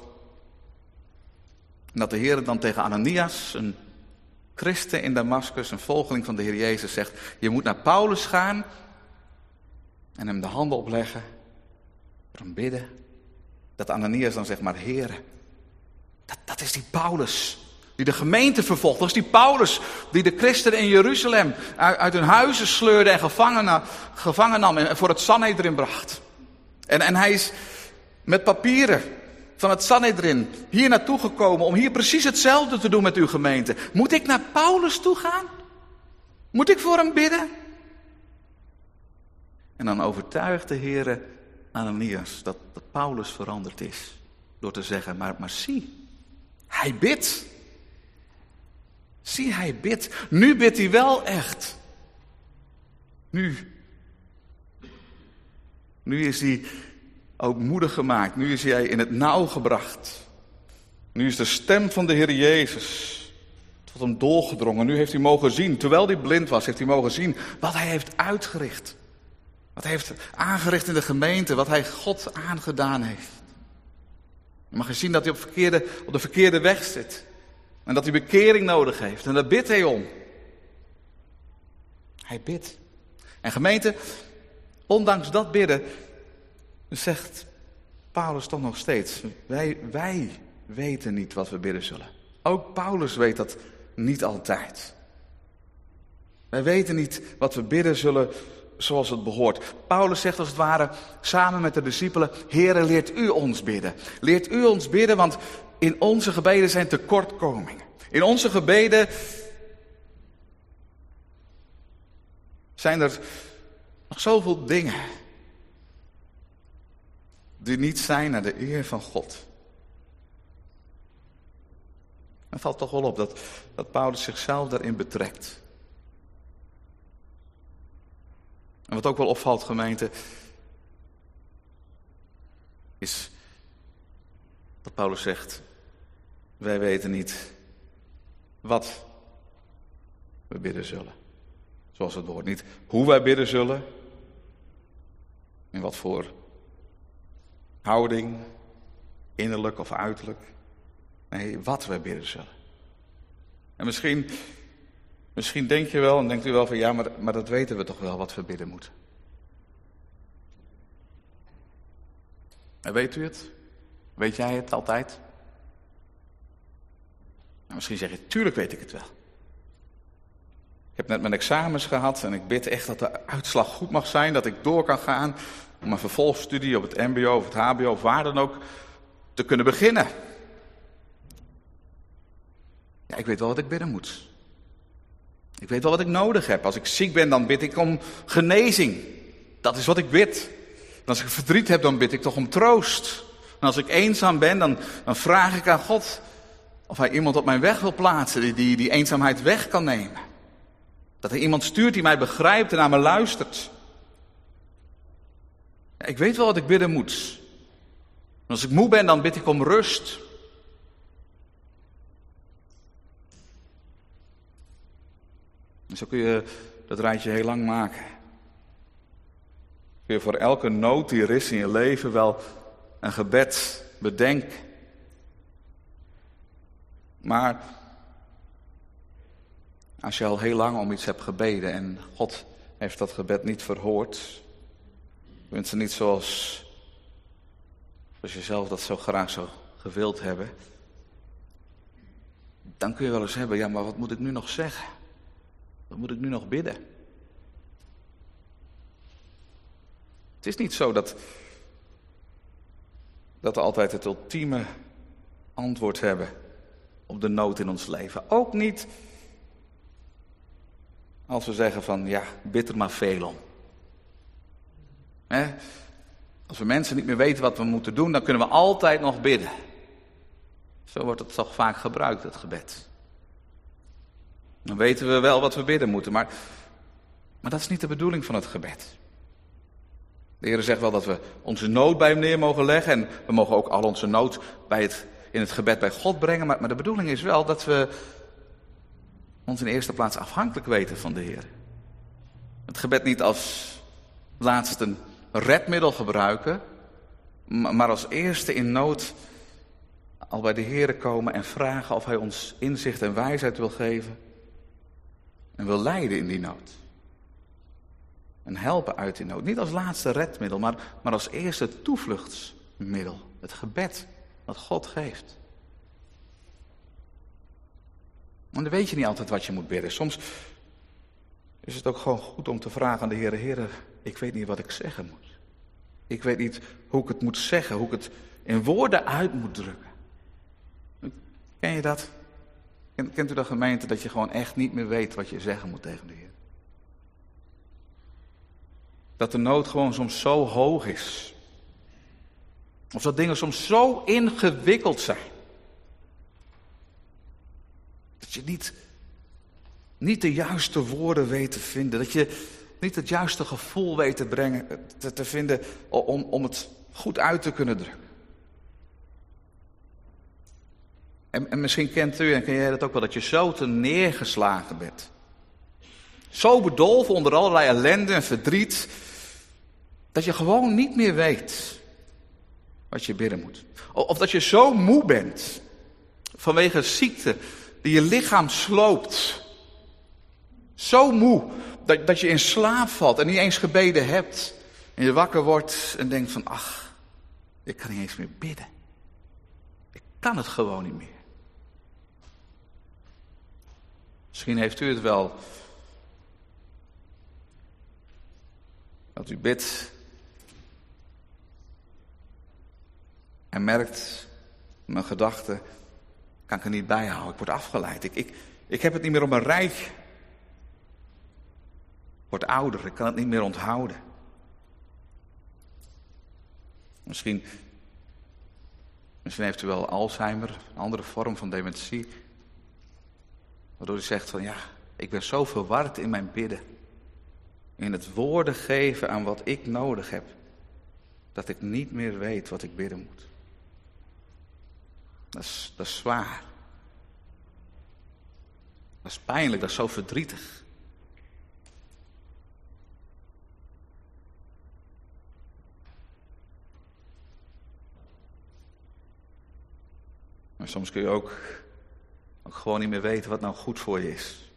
En dat de Heer dan tegen Ananias, een christen in Damascus, een volgeling van de Heer Jezus, zegt, je moet naar Paulus gaan en hem de handen opleggen, voor hem bidden. Dat Ananias dan zegt, maar Heer, dat, dat is die Paulus die de gemeente vervolgt. Dat is die Paulus die de christenen in Jeruzalem uit, uit hun huizen sleurde en gevangen, gevangen nam en voor het Sanhedrin bracht. En, en hij is met papieren van het Sanhedrin hier naartoe gekomen om hier precies hetzelfde te doen met uw gemeente. Moet ik naar Paulus toe gaan? Moet ik voor hem bidden? En dan overtuigt de Heer Ananias dat, dat Paulus veranderd is. Door te zeggen, maar, maar zie, hij bidt. Zie, hij bidt. Nu bidt hij wel echt. Nu. Nu is hij ook moedig gemaakt. Nu is hij in het nauw gebracht. Nu is de stem van de Heer Jezus tot hem doorgedrongen. Nu heeft hij mogen zien, terwijl hij blind was, heeft hij mogen zien wat hij heeft uitgericht. Wat hij heeft aangericht in de gemeente, wat hij God aangedaan heeft. Je mag je zien dat hij op, verkeerde, op de verkeerde weg zit. En dat hij bekering nodig heeft. En daar bidt hij om. Hij bidt. En gemeente, ondanks dat bidden, zegt Paulus toch nog steeds, wij, wij weten niet wat we bidden zullen. Ook Paulus weet dat niet altijd. Wij weten niet wat we bidden zullen zoals het behoort. Paulus zegt als het ware samen met de discipelen, Heere, leert u ons bidden. Leert u ons bidden, want in onze gebeden zijn tekortkomingen. In onze gebeden zijn er nog zoveel dingen die niet zijn naar de eer van God. Het valt toch wel op dat, dat Paulus zichzelf daarin betrekt. En wat ook wel opvalt, gemeente, is dat Paulus zegt, wij weten niet wat we bidden zullen. Zoals het woord. Niet hoe wij bidden zullen, in wat voor houding, innerlijk of uiterlijk. Nee, wat wij bidden zullen. En misschien, misschien denk je wel en denkt u wel van ja, maar, maar dat weten we toch wel wat we bidden moeten. En weet u het? Weet jij het altijd? Nou, misschien zeg je, tuurlijk weet ik het wel. Ik heb net mijn examens gehad en ik bid echt dat de uitslag goed mag zijn, dat ik door kan gaan om mijn vervolgstudie op het mbo of het hbo of waar dan ook te kunnen beginnen. Ja, ik weet wel wat ik bidden moet. Ik weet wel wat ik nodig heb. Als ik ziek ben, dan bid ik om genezing. Dat is wat ik bid. En als ik verdriet heb, dan bid ik toch om troost. En als ik eenzaam ben, dan, dan vraag ik aan God of hij iemand op mijn weg wil plaatsen die, die die eenzaamheid weg kan nemen. Dat hij iemand stuurt die mij begrijpt en naar me luistert. Ja, ik weet wel wat ik bidden moet. En als ik moe ben, dan bid ik om rust. En zo kun je dat rijtje heel lang maken. Kun je voor elke nood die er is in je leven wel een gebed bedenken. Maar Als je al heel lang om iets hebt gebeden en God heeft dat gebed niet verhoord, bent er niet zoals, zoals je zelf dat zo graag zou gewild hebben, dan kun je wel eens hebben, ja, maar wat moet ik nu nog zeggen? Wat moet ik nu nog bidden? Het is niet zo dat, dat we altijd het ultieme antwoord hebben op de nood in ons leven. Ook niet als we zeggen van, ja, bid er maar veel om. He? Als we mensen niet meer weten wat we moeten doen, dan kunnen we altijd nog bidden. Zo wordt het toch vaak gebruikt, het gebed. Dan weten we wel wat we bidden moeten, maar, maar dat is niet de bedoeling van het gebed. De Heer zegt wel dat we onze nood bij hem neer mogen leggen en we mogen ook al onze nood bij het, in het gebed bij God brengen. Maar, maar de bedoeling is wel dat we ons in eerste plaats afhankelijk weten van de Heer. Het gebed niet als laatste redmiddel gebruiken, maar als eerste in nood al bij de Heer komen en vragen of hij ons inzicht en wijsheid wil geven en wil leiden in die nood. En helpen uit die nood. Niet als laatste redmiddel, maar, maar als eerste toevluchtsmiddel. Het gebed dat God geeft. En dan weet je niet altijd wat je moet bidden. Soms is het ook gewoon goed om te vragen aan de Heer: Heer, ik weet niet wat ik zeggen moet. Ik weet niet hoe ik het moet zeggen, hoe ik het in woorden uit moet drukken. Ken je dat? Kent u dat, gemeente, dat je gewoon echt niet meer weet wat je zeggen moet tegen de Heer? Dat de nood gewoon soms zo hoog is. Of dat dingen soms zo ingewikkeld zijn. Dat je niet, niet de juiste woorden weet te vinden. Dat je niet het juiste gevoel weet te brengen, te, te vinden om, om het goed uit te kunnen drukken. En, en misschien kent u en ken jij dat ook wel, dat je zo te neergeslagen bent. Zo bedolven onder allerlei ellende en verdriet, dat je gewoon niet meer weet wat je bidden moet. Of dat je zo moe bent vanwege ziekte die je lichaam sloopt. Zo moe dat, dat je in slaap valt en niet eens gebeden hebt. En je wakker wordt en denkt van, ach, ik kan niet eens meer bidden. Ik kan het gewoon niet meer. Misschien heeft u het wel. Dat u bidt en merkt, mijn gedachten kan ik er niet bij houden. Ik word afgeleid. Ik, ik, ik heb het niet meer op mijn rij. Ik word ouder. Ik kan het niet meer onthouden. Misschien, misschien heeft u wel Alzheimer, een andere vorm van dementie. Waardoor u zegt van ja, ik ben zo verward in mijn bidden. In het woorden geven aan wat ik nodig heb. Dat ik niet meer weet wat ik bidden moet. Dat is, dat is zwaar. Dat is pijnlijk, dat is zo verdrietig. Maar soms kun je ook, ook gewoon niet meer weten wat nou goed voor je is.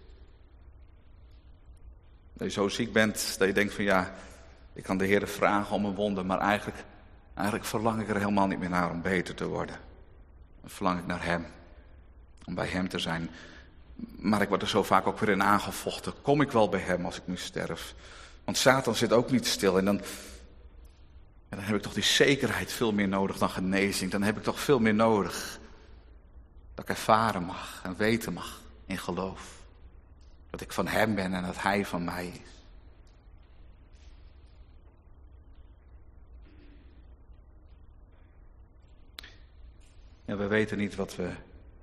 Dat je zo ziek bent dat je denkt van ja, ik kan de Heer vragen om een wonder, maar eigenlijk, eigenlijk verlang ik er helemaal niet meer naar om beter te worden. Dan verlang ik naar Hem, om bij Hem te zijn. Maar ik word er zo vaak ook weer in aangevochten. Kom ik wel bij Hem als ik nu sterf? Want Satan zit ook niet stil en dan, en dan heb ik toch die zekerheid veel meer nodig dan genezing. Dan heb ik toch veel meer nodig dat ik ervaren mag en weten mag in geloof. Dat ik van Hem ben en dat Hij van mij is. Ja, we weten niet wat we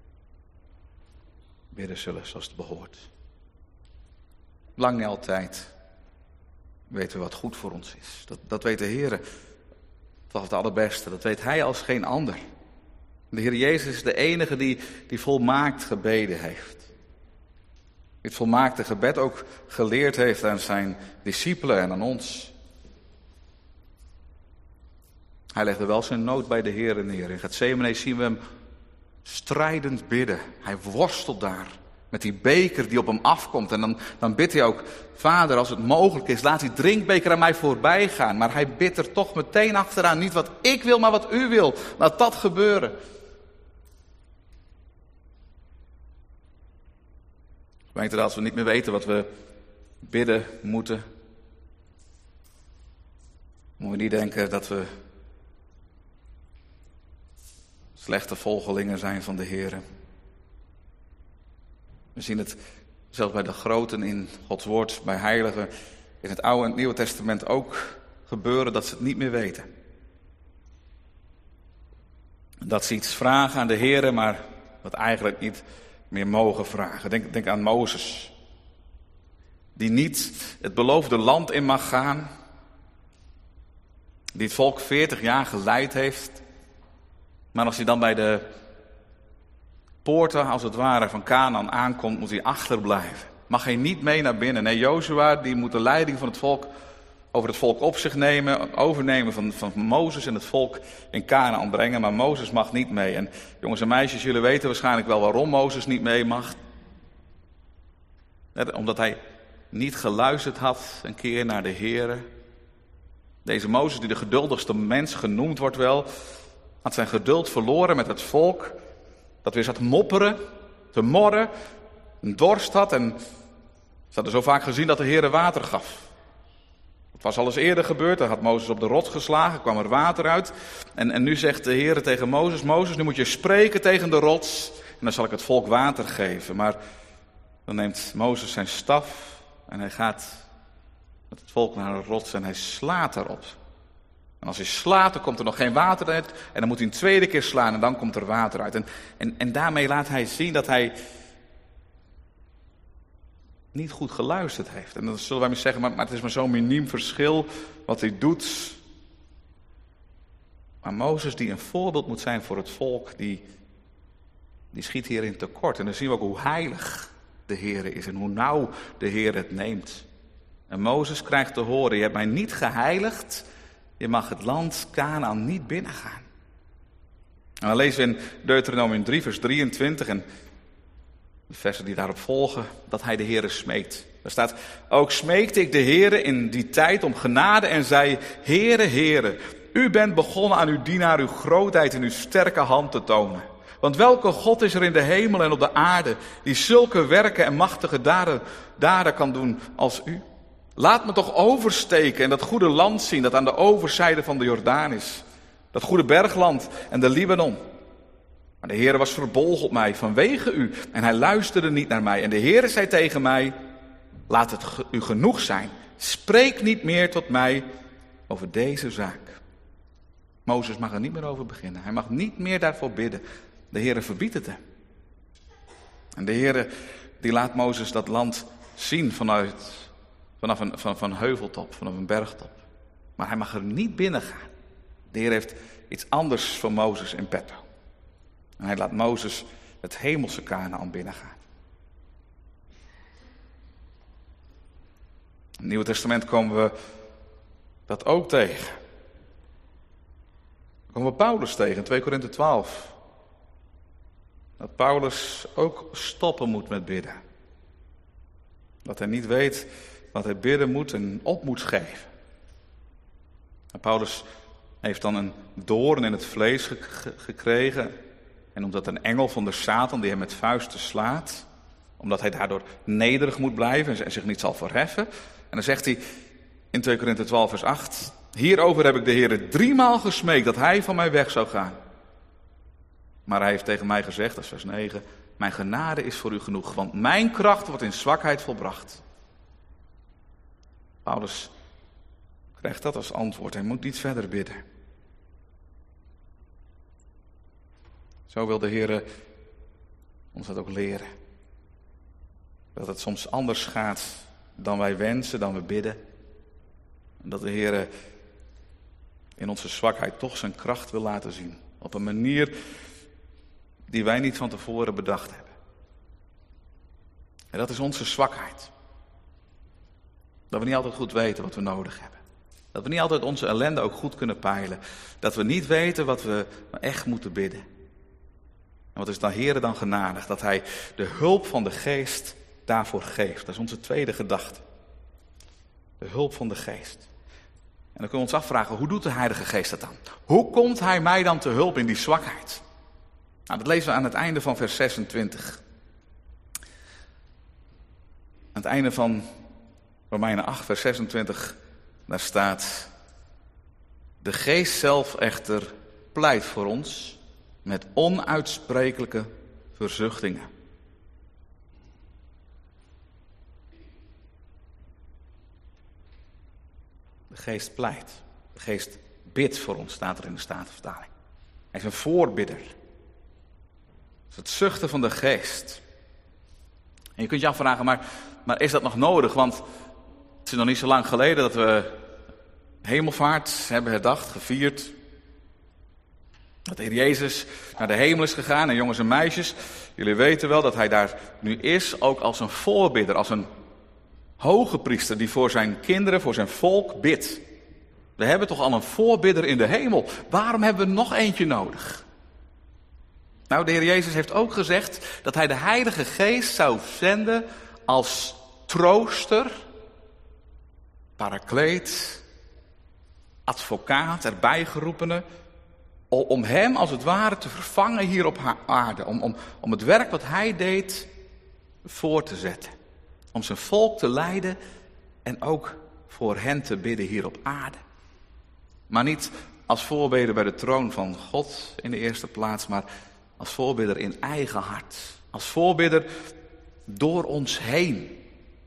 bidden zullen zoals het behoort. Lang niet altijd weten we wat goed voor ons is. Dat, dat weet de Heer. Dat is het allerbeste. Dat weet Hij als geen ander. De Heer Jezus is de enige die, die volmaakt gebeden heeft. Die het volmaakte gebed ook geleerd heeft aan zijn discipelen en aan ons. Hij legde wel zijn nood bij de Heer neer. In Getsemane zien we hem strijdend bidden. Hij worstelt daar Met die beker die op hem afkomt. En dan, dan bidt hij ook, Vader, als het mogelijk is, laat die drinkbeker aan mij voorbij gaan. Maar hij bidt er toch meteen achteraan, niet wat ik wil, maar wat u wil. Laat dat gebeuren. Gemeente, als we niet meer weten wat we bidden moeten, moeten we niet denken dat we slechte volgelingen zijn van de Heer. We zien het zelfs bij de groten in Gods woord, bij heiligen, in het Oude en het Nieuwe Testament ook gebeuren dat ze het niet meer weten. Dat ze iets vragen aan de Heer, maar wat eigenlijk niet meer mogen vragen. Denk, denk aan Mozes, die niet het beloofde land in mag gaan, die het volk veertig jaar geleid heeft, maar als hij dan bij de poorten, als het ware, van Kanaan aankomt, moet hij achterblijven. Mag hij niet mee naar binnen. Nee, Jozua, die moet de leiding van het volk, over het volk op zich nemen, overnemen van, van Mozes en het volk in Kanaan brengen, maar Mozes mag niet mee. En jongens en meisjes, jullie weten waarschijnlijk wel waarom Mozes niet mee mag. Net omdat hij niet geluisterd had een keer naar de Heere. Deze Mozes, die de geduldigste mens genoemd wordt wel, had zijn geduld verloren met het volk, dat weer zat mopperen, te morren, een dorst had. En ze hadden zo vaak gezien dat de Heere water gaf. Het was al eens eerder gebeurd, dan had Mozes op de rots geslagen, kwam er water uit. En, en nu zegt de Heere tegen Mozes, Mozes, nu moet je spreken tegen de rots en dan zal ik het volk water geven. Maar dan neemt Mozes zijn staf en hij gaat met het volk naar de rots en hij slaat erop. En als hij slaat, dan komt er nog geen water uit. En dan moet hij een tweede keer slaan en dan komt er water uit. En, en, en daarmee laat hij zien dat hij niet goed geluisterd heeft. En dan zullen wij maar zeggen, maar, maar het is maar zo'n miniem verschil wat hij doet. Maar Mozes, die een voorbeeld moet zijn voor het volk, die, die schiet hierin tekort. En dan zien we ook hoe heilig de Heer is en hoe nauw de Heer het neemt. En Mozes krijgt te horen, je hebt mij niet geheiligd, je mag het land Kanaan niet binnengaan. En dan lezen we in Deuteronomium drie vers drieëntwintig en de versen die daarop volgen, dat hij de Heere smeekt. Daar staat, ook smeekte ik de Heere in die tijd om genade en zei, Heere, Heere, u bent begonnen aan uw dienaar uw grootheid en uw sterke hand te tonen. Want welke God is er in de hemel en op de aarde, die zulke werken en machtige daden, daden kan doen als u? Laat me toch oversteken en dat goede land zien dat aan de overzijde van de Jordaan is. Dat goede bergland en de Libanon. Maar de Heere was verbolgen op mij vanwege u en hij luisterde niet naar mij. En de Heere zei tegen mij, laat het u genoeg zijn. Spreek niet meer tot mij over deze zaak. Mozes mag er niet meer over beginnen. Hij mag niet meer daarvoor bidden. De Heere verbiedt het hem. En de Heere die laat Mozes dat land zien vanuit, vanaf een van, van heuveltop, vanaf een bergtop. Maar hij mag er niet binnen gaan. De Heer heeft iets anders voor Mozes in petto. En hij laat Mozes het hemelse Kanaan binnengaan. In het Nieuwe Testament komen we dat ook tegen. Dan komen we Paulus tegen in twee Korinthe twaalf. Dat Paulus ook stoppen moet met bidden. Dat hij niet weet wat hij bidden moet en op moet geven. En Paulus heeft dan een doorn in het vlees ge- gekregen. En omdat een engel van de Satan die hem met vuisten slaat. Omdat hij daardoor nederig moet blijven en zich niet zal verheffen. En dan zegt hij in twee Korinthe twaalf vers acht. Hierover heb ik de Heere driemaal gesmeekt dat hij van mij weg zou gaan. Maar hij heeft tegen mij gezegd, dat is vers negen. Mijn genade is voor u genoeg, want mijn kracht wordt in zwakheid volbracht. Paulus krijgt dat als antwoord. Hij moet niet verder bidden. Zo wil de Heer ons dat ook leren. Dat het soms anders gaat dan wij wensen, dan we bidden. En dat de Heer in onze zwakheid toch zijn kracht wil laten zien. Op een manier die wij niet van tevoren bedacht hebben. En dat is onze zwakheid. Dat we niet altijd goed weten wat we nodig hebben. Dat we niet altijd onze ellende ook goed kunnen peilen. Dat we niet weten wat we echt moeten bidden. En wat is dan Heere dan genadig, dat hij de hulp van de geest daarvoor geeft. Dat is onze tweede gedachte. De hulp van de geest. En dan kunnen we ons afvragen, hoe doet de Heilige Geest dat dan? Hoe komt hij mij dan te hulp in die zwakheid? Nou, dat lezen we aan het einde van vers zesentwintig. Aan het einde van Romeinen acht, vers zesentwintig, daar staat: de Geest zelf echter pleit voor ons met onuitsprekelijke verzuchtingen. De Geest pleit. De Geest bidt voor ons, staat er in de Statenvertaling. Hij is een voorbidder. Dat is het zuchten van de Geest. En je kunt je afvragen, maar, maar is dat nog nodig? Want het is nog niet zo lang geleden dat we hemelvaart hebben herdacht, gevierd. Dat de Heer Jezus naar de hemel is gegaan. En jongens en meisjes, jullie weten wel dat hij daar nu is, ook als een voorbidder, als een hoge priester die voor zijn kinderen, voor zijn volk bidt. We hebben toch al een voorbidder in de hemel. Waarom hebben we nog eentje nodig? Nou, de Heer Jezus heeft ook gezegd dat hij de Heilige Geest zou zenden als trooster, parakleet, advocaat, erbij geroepene, om hem als het ware te vervangen hier op aarde. Om, om, om het werk wat hij deed voor te zetten. Om zijn volk te leiden en ook voor hen te bidden hier op aarde. Maar niet als voorbidder bij de troon van God in de eerste plaats, maar als voorbidder in eigen hart. Als voorbidder door ons heen.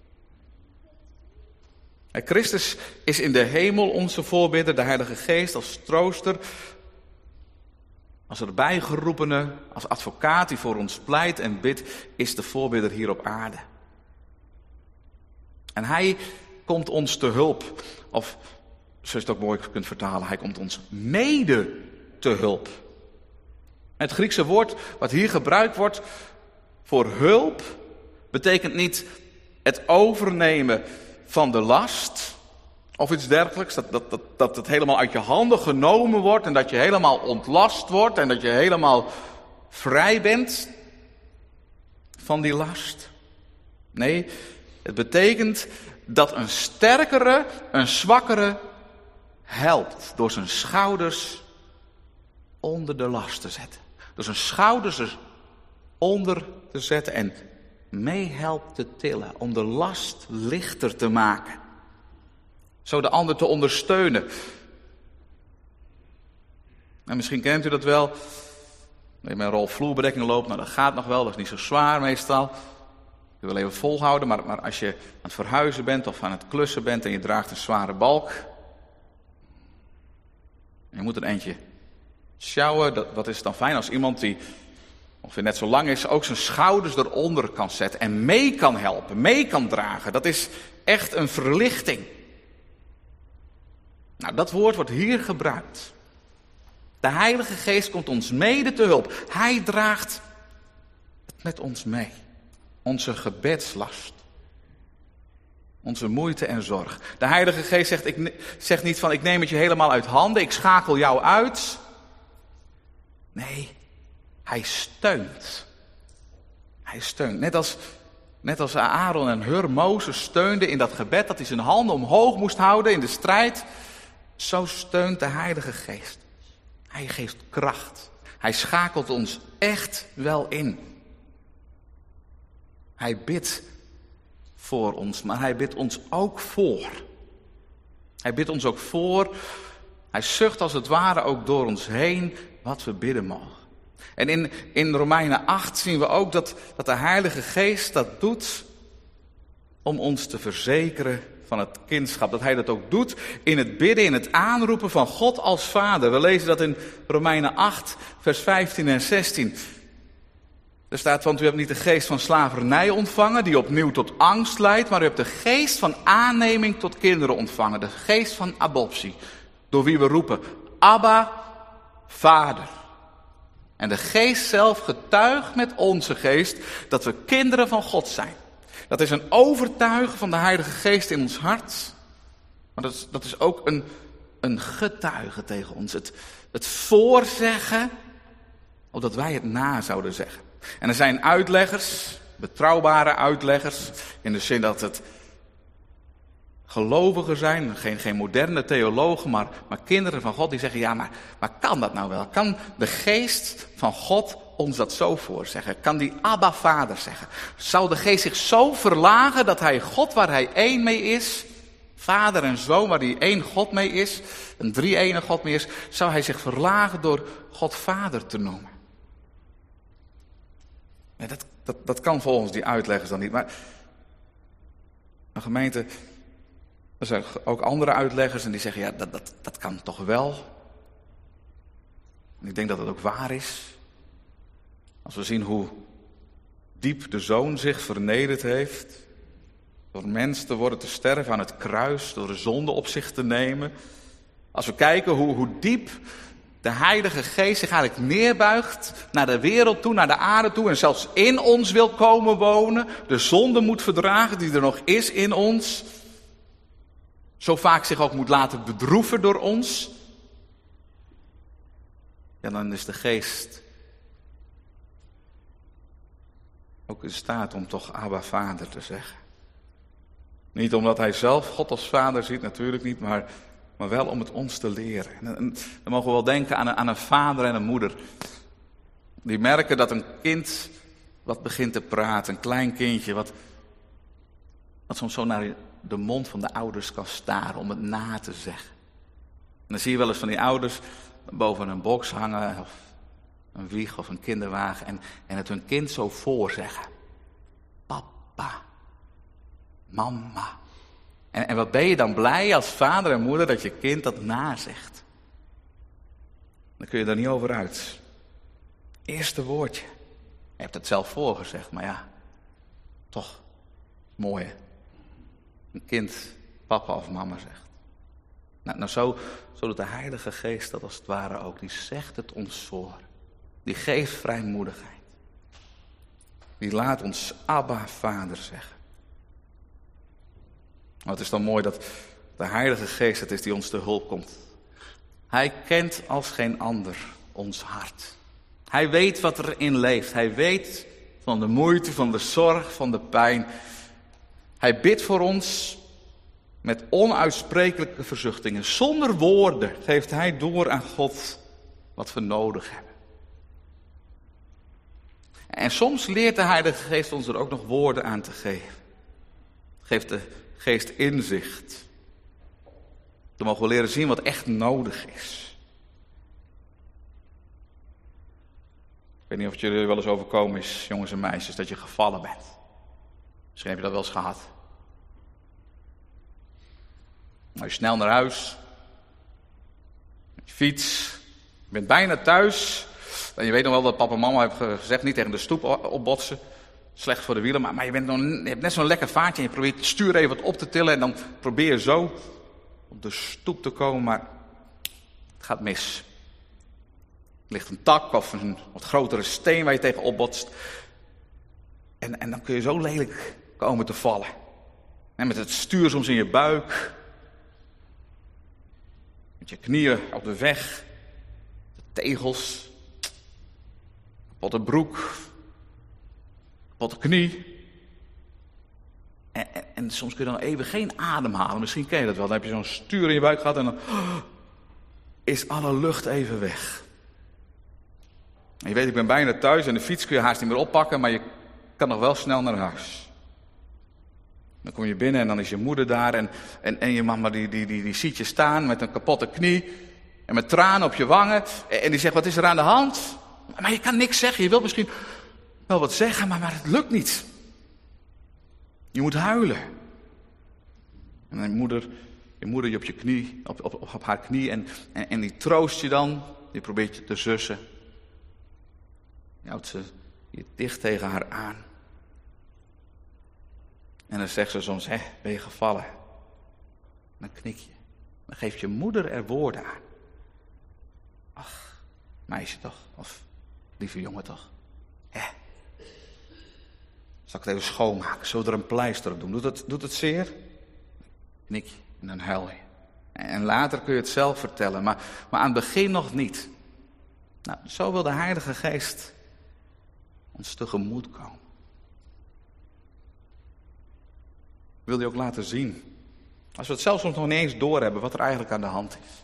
En Christus is in de hemel onze voorbidder, de Heilige Geest als trooster, als erbij geroepene, als advocaat die voor ons pleit en bidt, is de voorbidder hier op aarde. En hij komt ons te hulp, of zoals je het ook mooi kunt vertalen, hij komt ons mede te hulp. Het Griekse woord wat hier gebruikt wordt voor hulp, betekent niet het overnemen van de last of iets dergelijks. Dat, dat, dat, dat het helemaal uit je handen genomen wordt en dat je helemaal ontlast wordt en dat je helemaal vrij bent van die last. Nee, het betekent dat een sterkere een zwakkere helpt door zijn schouders onder de last te zetten. Door zijn schouders eronder te zetten en meehelpt te tillen om de last lichter te maken. Zo de ander te ondersteunen. En misschien kent u dat wel. Dat je met een rol vloerbedekking loopt, nou dat gaat nog wel, dat is niet zo zwaar meestal. Je wil even volhouden, maar, maar als je aan het verhuizen bent of aan het klussen bent en je draagt een zware balk. En je moet een eindje sjouwen, dat, wat is het dan fijn als iemand die ongeveer net zo lang is, ook zijn schouders eronder kan zetten en mee kan helpen, mee kan dragen. Dat is echt een verlichting. Nou, dat woord wordt hier gebruikt. De Heilige Geest komt ons mede te hulp. Hij draagt het met ons mee. Onze gebedslast. Onze moeite en zorg. De Heilige Geest zegt, ik, zegt niet van ik neem het je helemaal uit handen, ik schakel jou uit. Nee, hij steunt. Hij steunt. Net als, net als Aaron en Hur Mozes steunden in dat gebed dat hij zijn handen omhoog moest houden in de strijd. Zo steunt de Heilige Geest. Hij geeft kracht. Hij schakelt ons echt wel in. Hij bidt voor ons, maar hij bidt ons ook voor. Hij bidt ons ook voor. Hij zucht als het ware ook door ons heen wat we bidden mogen. En in, in Romeinen acht zien we ook dat, dat de Heilige Geest dat doet om ons te verzekeren van het kindschap. Dat hij dat ook doet in het bidden, in het aanroepen van God als Vader. We lezen dat in Romeinen acht, vers vijftien en zestien. Er staat, want u hebt niet de geest van slavernij ontvangen, die opnieuw tot angst leidt, maar u hebt de geest van aanneming tot kinderen ontvangen. De geest van adoptie, door wie we roepen, Abba, Vader. En de geest zelf getuigt met onze geest dat we kinderen van God zijn. Dat is een overtuigen van de Heilige Geest in ons hart. Maar dat is, dat is ook een, een getuige tegen ons. Het, het voorzeggen Opdat wij het na zouden zeggen. En er zijn uitleggers, betrouwbare uitleggers, in de zin dat het gelovigen zijn, geen, geen moderne theologen, maar, maar kinderen van God die zeggen, ja, maar, maar kan dat nou wel? Kan de geest van God ons dat zo voorzeggen? Kan die Abba Vader zeggen? Zou de geest zich zo verlagen dat hij God waar hij één mee is, Vader en Zoon waar hij één God mee is, een drie-ene God mee is, zou hij zich verlagen door God Vader te noemen? Ja, dat, dat, dat kan volgens die uitleggers dan niet. Maar een gemeente, er zijn ook andere uitleggers en die zeggen, ja, dat, dat, dat kan toch wel. En ik denk dat het ook waar is. Als we zien hoe diep de Zoon zich vernederd heeft, door mens te worden, te sterven aan het kruis, door de zonde op zich te nemen. Als we kijken hoe, hoe diep de Heilige Geest zich eigenlijk neerbuigt naar de wereld toe, naar de aarde toe en zelfs in ons wil komen wonen, de zonde moet verdragen die er nog is in ons, zo vaak zich ook moet laten bedroeven door ons, ja, dan is de Geest ook in staat om toch Abba Vader te zeggen. Niet omdat hij zelf God als vader ziet, natuurlijk niet, maar, maar wel om het ons te leren. En, en, dan mogen we wel denken aan een, aan een vader en een moeder. Die merken dat een kind wat begint te praten, een klein kindje, wat, wat soms zo naar de mond van de ouders kan staren om het na te zeggen. En dan zie je wel eens van die ouders boven een box hangen, of een wieg of een kinderwagen, en, en het hun kind zo voorzeggen. Papa. Mama. En, en wat ben je dan blij als vader en moeder dat je kind dat nazegt. Dan kun je daar niet over uit. Eerste woordje. Je hebt het zelf voorgezegd, maar ja, toch mooi hè? Een kind papa of mama zegt. Nou, nou zo, zo doet de Heilige Geest dat als het ware ook. Die zegt het ons voor. Die geeft vrijmoedigheid. Die laat ons Abba Vader zeggen. Wat is dan mooi dat de Heilige Geest het is die ons te hulp komt. Hij kent als geen ander ons hart. Hij weet wat erin leeft. Hij weet van de moeite, van de zorg, van de pijn. Hij bidt voor ons met onuitsprekelijke verzuchtingen. Zonder woorden geeft hij door aan God wat we nodig hebben. En soms leert de Heilige Geest ons er ook nog woorden aan te geven. Geeft de Geest inzicht. Dan mogen we leren zien wat echt nodig is. Ik weet niet of het jullie wel eens overkomen is, jongens en meisjes, dat je gevallen bent. Misschien heb je dat wel eens gehad. Dan je snel naar huis. Met je fiets. Je bent bijna thuis. En je weet nog wel dat papa en mama hebben gezegd, niet tegen de stoep opbotsen. Slecht voor de wielen, maar, maar je, bent nog, je hebt net zo'n lekker vaartje en je probeert het stuur even wat op te tillen. En dan probeer je zo op de stoep te komen, maar het gaat mis. Er ligt een tak of een wat grotere steen waar je tegen opbotst. En, en dan kun je zo lelijk komen te vallen. En met het stuur soms in je buik. Met je knieën op de weg. De tegels. Kapotte broek. Kapotte knie. En, en, en soms kun je dan even geen adem halen. Misschien ken je dat wel. Dan heb je zo'n stuur in je buik gehad en dan is alle lucht even weg. En je weet, ik ben bijna thuis en de fiets kun je haast niet meer oppakken, maar je kan nog wel snel naar huis. Dan kom je binnen en dan is je moeder daar en, en, en je mama die, die, die, die ziet je staan met een kapotte knie en met tranen op je wangen. En die zegt, wat is er aan de hand? Maar je kan niks zeggen, je wilt misschien wel wat zeggen, maar, maar het lukt niet. Je moet huilen. En je moeder, je moeder je op je knie, op, op, op haar knie en, en, en die troost je dan, die probeert je te sussen. Je houdt ze je dicht tegen haar aan. En dan zegt ze soms, hé, ben je gevallen? Dan knik je. Dan geeft je moeder er woorden aan. Ach, meisje toch? Of lieve jongen toch? Hé. Zal ik het even schoonmaken? Zullen we er een pleister op doen? Doet het, doet het zeer? Knik je en dan huil je. En later kun je het zelf vertellen, maar, maar aan het begin nog niet. Nou, zo wil de Heilige Geest ons tegemoet komen. Wil hij ook laten zien. Als we het zelfs soms nog niet eens doorhebben wat er eigenlijk aan de hand is.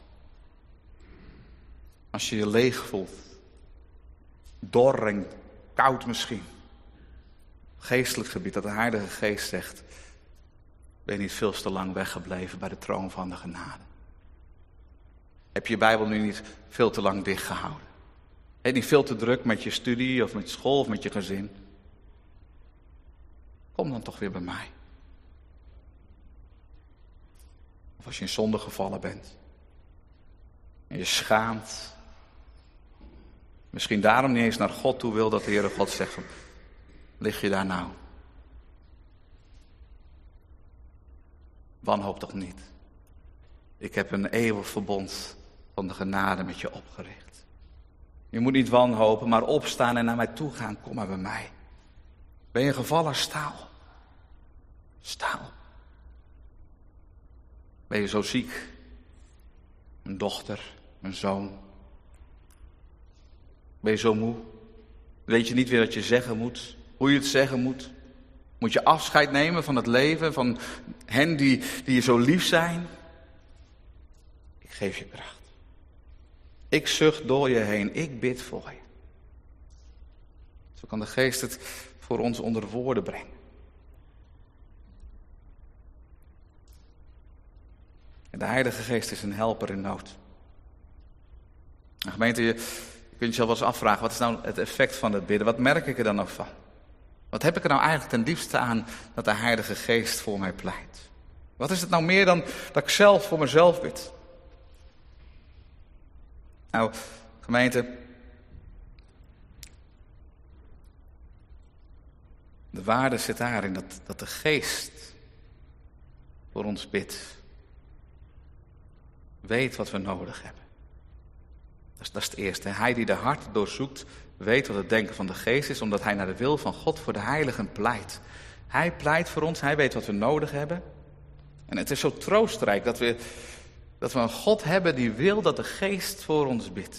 Als je je leeg voelt. Dor en koud misschien. Geestelijk gebied, dat de Heilige Geest zegt. Ben je niet veel te lang weggebleven bij de troon van de genade? Heb je je Bijbel nu niet veel te lang dichtgehouden? Ben je niet veel te druk met je studie of met school of met je gezin? Kom dan toch weer bij mij. Of als je in zonde gevallen bent. En je schaamt. Misschien daarom niet eens naar God toe wil dat de Heere God zegt van, lig je daar nou? Wanhoop toch niet. Ik heb een eeuwig verbond van de genade met je opgericht. Je moet niet wanhopen, maar opstaan en naar mij toe gaan. Kom maar bij mij. Ben je gevallen? Sta op. Sta op. Ben je zo ziek? Een dochter, een zoon. Ben je zo moe? Weet je niet weer wat je zeggen moet? Hoe je het zeggen moet? Moet je afscheid nemen van het leven, van hen die, die je zo lief zijn? Ik geef je kracht. Ik zucht door je heen. Ik bid voor je. Zo kan de Geest het voor ons onder woorden brengen. En de Heilige Geest is een helper in nood. En gemeente, je kunt jezelf wel eens afvragen, wat is nou het effect van het bidden? Wat merk ik er dan nog van? Wat heb ik er nou eigenlijk ten diepste aan dat de Heilige Geest voor mij pleit? Wat is het nou meer dan dat ik zelf voor mezelf bid? Nou, gemeente, de waarde zit daarin dat, dat de Geest voor ons bidt. Weet wat we nodig hebben. Dat is, dat is het eerste. Hij die de hart doorzoekt, weet wat het denken van de Geest is, omdat hij naar de wil van God voor de heiligen pleit. Hij pleit voor ons, hij weet wat we nodig hebben. En het is zo troostrijk dat we, dat we een God hebben die wil dat de Geest voor ons bidt.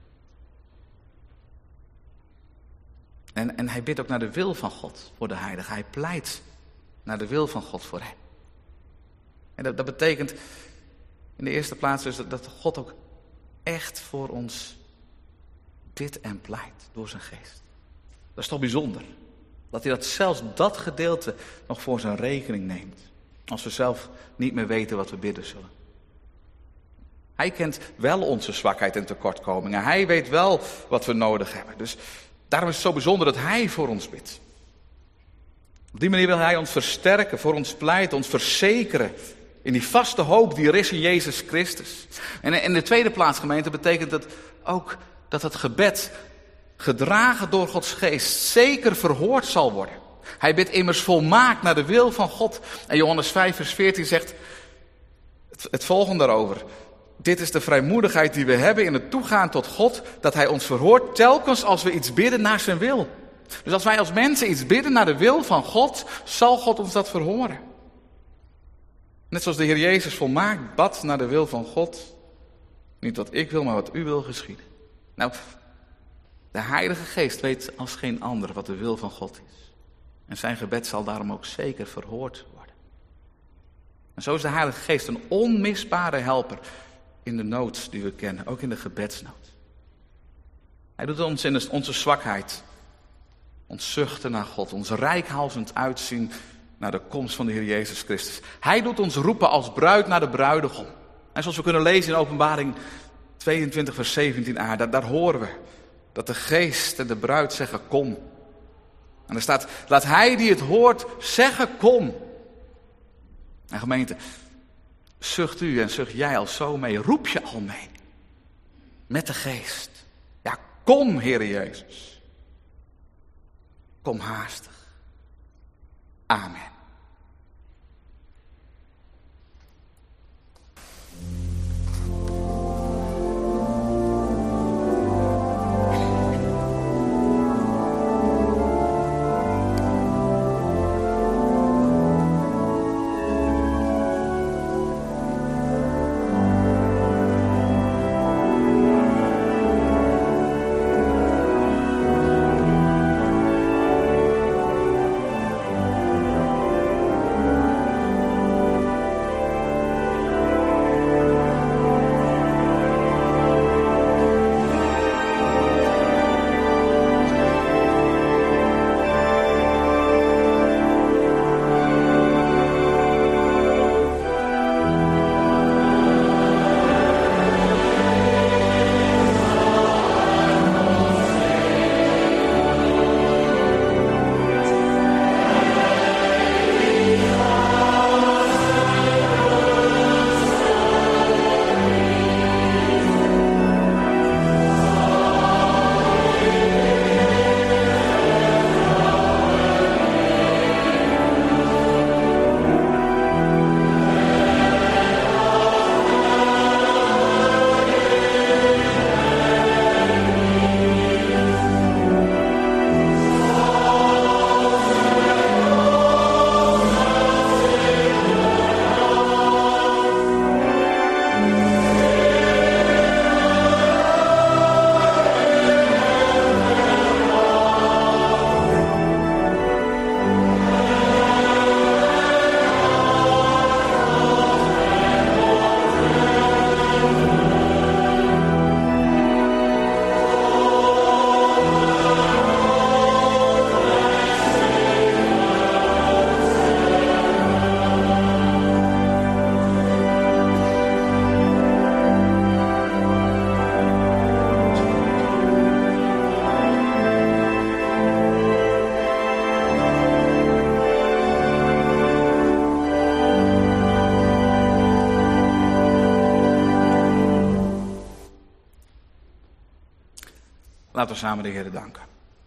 En, en hij bidt ook naar de wil van God voor de heiligen. Hij pleit naar de wil van God voor hen. En dat, dat betekent in de eerste plaats dus dat, dat God ook echt voor ons bidt en pleit door zijn Geest. Dat is toch bijzonder. Dat hij dat zelfs dat gedeelte nog voor zijn rekening neemt. Als we zelf niet meer weten wat we bidden zullen. Hij kent wel onze zwakheid en tekortkomingen. Hij weet wel wat we nodig hebben. Dus daarom is het zo bijzonder dat hij voor ons bidt. Op die manier wil hij ons versterken, voor ons pleiten, ons verzekeren. In die vaste hoop die er is in Jezus Christus. En in de tweede plaats, gemeente, betekent dat ook dat het gebed gedragen door Gods Geest zeker verhoord zal worden. Hij bidt immers volmaakt naar de wil van God. En Johannes vijf vers veertien zegt het, het volgende daarover. Dit is de vrijmoedigheid die we hebben in het toegaan tot God, dat hij ons verhoort telkens als we iets bidden naar zijn wil. Dus als wij als mensen iets bidden naar de wil van God, zal God ons dat verhoren. Net zoals de Heer Jezus volmaakt bad naar de wil van God. Niet wat ik wil, maar wat u wil geschieden. Nou, de Heilige Geest weet als geen ander wat de wil van God is. En zijn gebed zal daarom ook zeker verhoord worden. En zo is de Heilige Geest een onmisbare helper in de nood die we kennen, ook in de gebedsnood. Hij doet ons in onze zwakheid, ons zuchten naar God, ons reikhalzend uitzien naar de komst van de Heer Jezus Christus. Hij doet ons roepen als bruid naar de bruidegom. En zoals we kunnen lezen in Openbaring tweeëntwintig vers zeventien a, daar, daar horen we dat de Geest en de bruid zeggen kom. En er staat, laat hij die het hoort zeggen kom. En gemeente, zucht u en zucht jij al zo mee, roep je al mee. Met de Geest. Ja, kom Heer Jezus. Kom haastig. Amen. Laten we samen de Heer danken.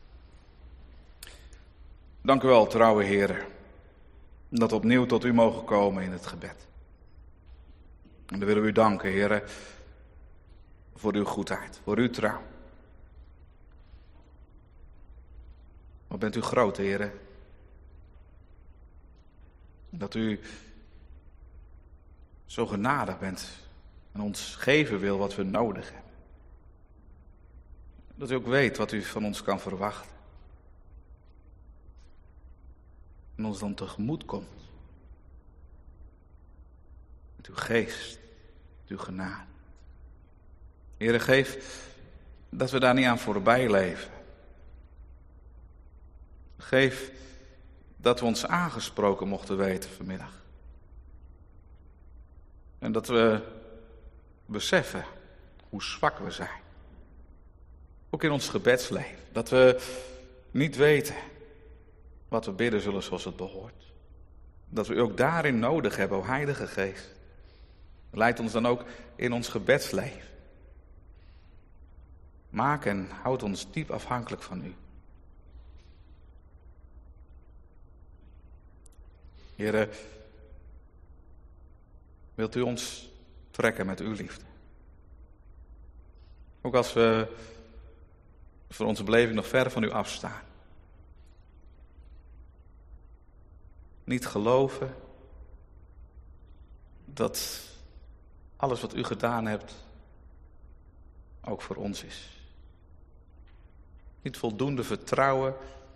Dank u wel, trouwe Heer, dat we opnieuw tot u mogen komen in het gebed. En dan willen we u danken, Heer, voor uw goedheid, voor uw trouw. Wat bent u groot, Heer. Dat u zo genadig bent en ons geven wil wat we nodig hebben. Dat u ook weet wat u van ons kan verwachten. En ons dan tegemoet komt. Met uw geest, met uw genade. Heere, geef dat we daar niet aan voorbij leven. Geef dat we ons aangesproken mochten weten vanmiddag. En dat we beseffen hoe zwak we zijn. Ook in ons gebedsleven. Dat we niet weten wat we bidden zullen zoals het behoort. Dat we u ook daarin nodig hebben, o Heilige Geest. Leid ons dan ook in ons gebedsleven. Maak en houd ons diep afhankelijk van u. Heere, wilt u ons trekken met uw liefde? Ook als we voor onze beleving nog ver van u afstaan. Niet geloven dat alles wat u gedaan hebt ook voor ons is. Niet voldoende vertrouwen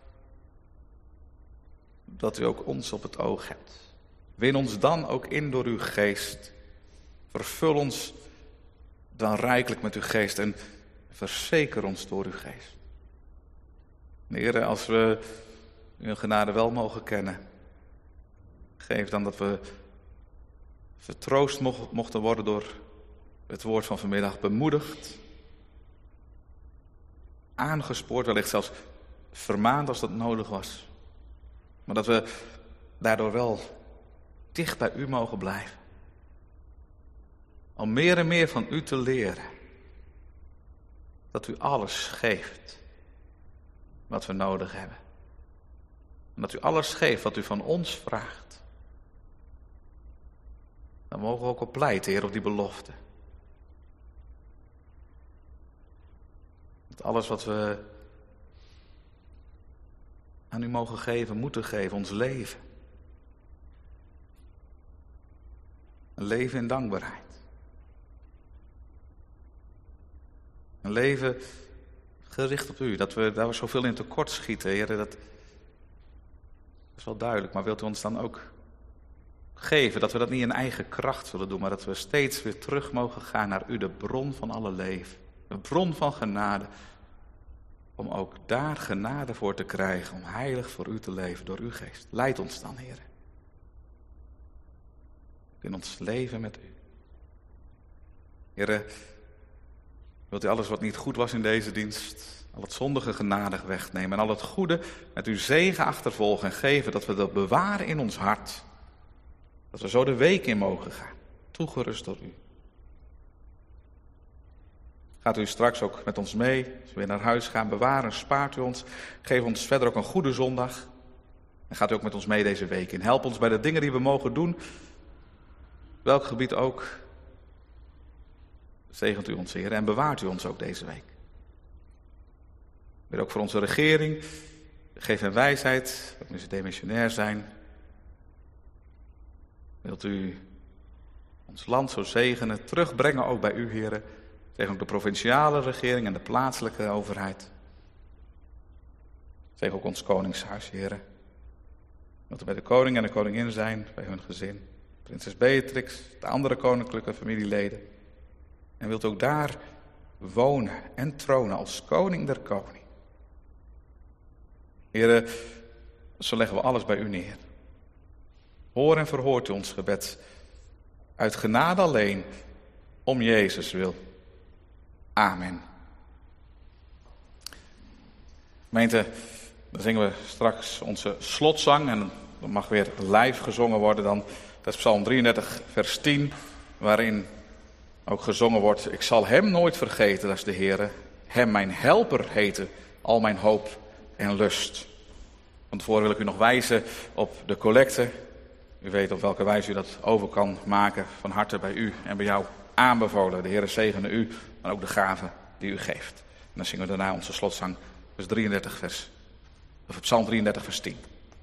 dat u ook ons op het oog hebt. Win ons dan ook in door uw geest. Vervul ons dan rijkelijk met uw geest en verzeker ons door uw geest. Heere, als we uw genade wel mogen kennen, geef dan dat we vertroost mochten worden door het woord van vanmiddag, bemoedigd, aangespoord, wellicht zelfs vermaand als dat nodig was. Maar dat we daardoor wel dicht bij u mogen blijven. Om meer en meer van u te leren. Dat u alles geeft wat we nodig hebben. En dat u alles geeft wat u van ons vraagt. Dan mogen we ook op pleiten, Heer, op die belofte. Dat alles wat we aan u mogen geven, moeten geven, ons leven. Een leven in dankbaarheid. Een leven gericht op u, dat we daar we zoveel in tekort schieten, Heer, dat is wel duidelijk. Maar wilt u ons dan ook geven, dat we dat niet in eigen kracht zullen doen, maar dat we steeds weer terug mogen gaan naar u, de bron van alle leven. De bron van genade. Om ook daar genade voor te krijgen, om heilig voor u te leven door uw geest. Leid ons dan, Heer. In ons leven met u. Heer, wilt u alles wat niet goed was in deze dienst, al het zondige genadig wegnemen en al het goede met uw zegen achtervolgen en geven, dat we dat bewaren in ons hart. Dat we zo de week in mogen gaan, toegerust door u. Gaat u straks ook met ons mee, als we weer naar huis gaan, bewaren, spaart u ons. Geef ons verder ook een goede zondag. En gaat u ook met ons mee deze week in. Help ons bij de dingen die we mogen doen. Welk gebied ook. Zegent u ons, Heer, en bewaart u ons ook deze week. Weer ook voor onze regering. Geef hen wijsheid, ook nu ze demissionair zijn. Wilt u ons land zo zegenen, terugbrengen ook bij u, Heer. Zegen ook de provinciale regering en de plaatselijke overheid. Zegen ook ons koningshuis, Heer. Wilt u bij de koning en de koningin zijn, bij hun gezin. Prinses Beatrix, de andere koninklijke familieleden. En wilt ook daar wonen en tronen als koning der koning. Heer, zo leggen we alles bij u neer. Hoor en verhoort u ons gebed. Uit genade alleen, om Jezus wil. Amen. Gemeente, dan zingen we straks onze slotzang. En dat mag weer live gezongen worden dan. Dat is Psalm drieëndertig, vers tien. Waarin ook gezongen wordt: ik zal hem nooit vergeten, dat is de Heere. hem mijn helper heten, al mijn hoop en lust. Van tevoren wil ik u nog wijzen op de collecte. U weet op welke wijze u dat over kan maken. Van harte bij u en bij jou aanbevolen. De Heere zegene u, maar ook de gaven die u geeft. En dan zingen we daarna onze slotzang, vers drieëndertig, vers, of Psalm drieëndertig, vers tien.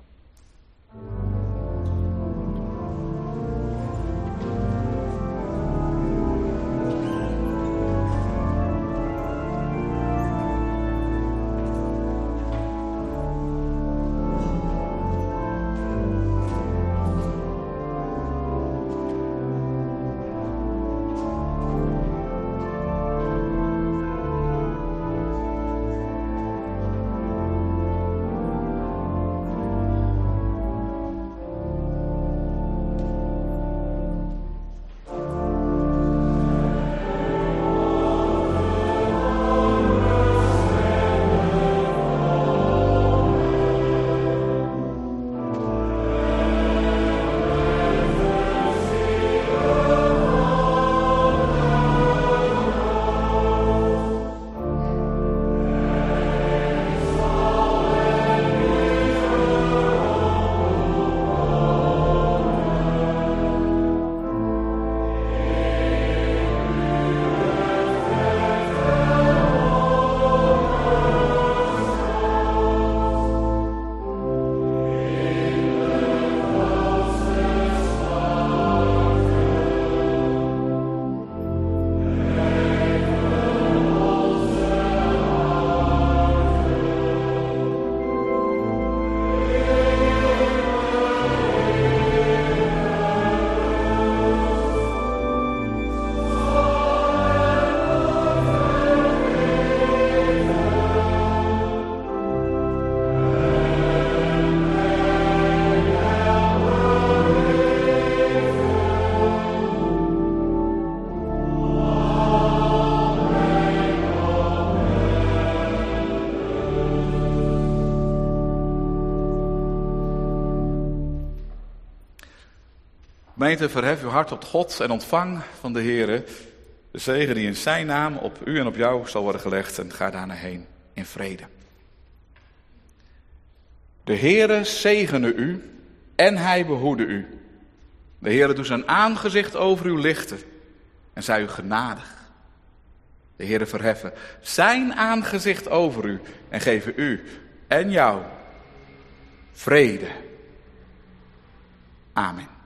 Gemeente, verhef uw hart tot God en ontvang van de Heere de zegen die in zijn naam op u en op jou zal worden gelegd, en ga daarna heen in vrede. De Heere zegene u en hij behoede u. De Heere doet zijn aangezicht over u lichten en zij u genadig. De Heere verheffen zijn aangezicht over u en geven u en jou vrede. Amen.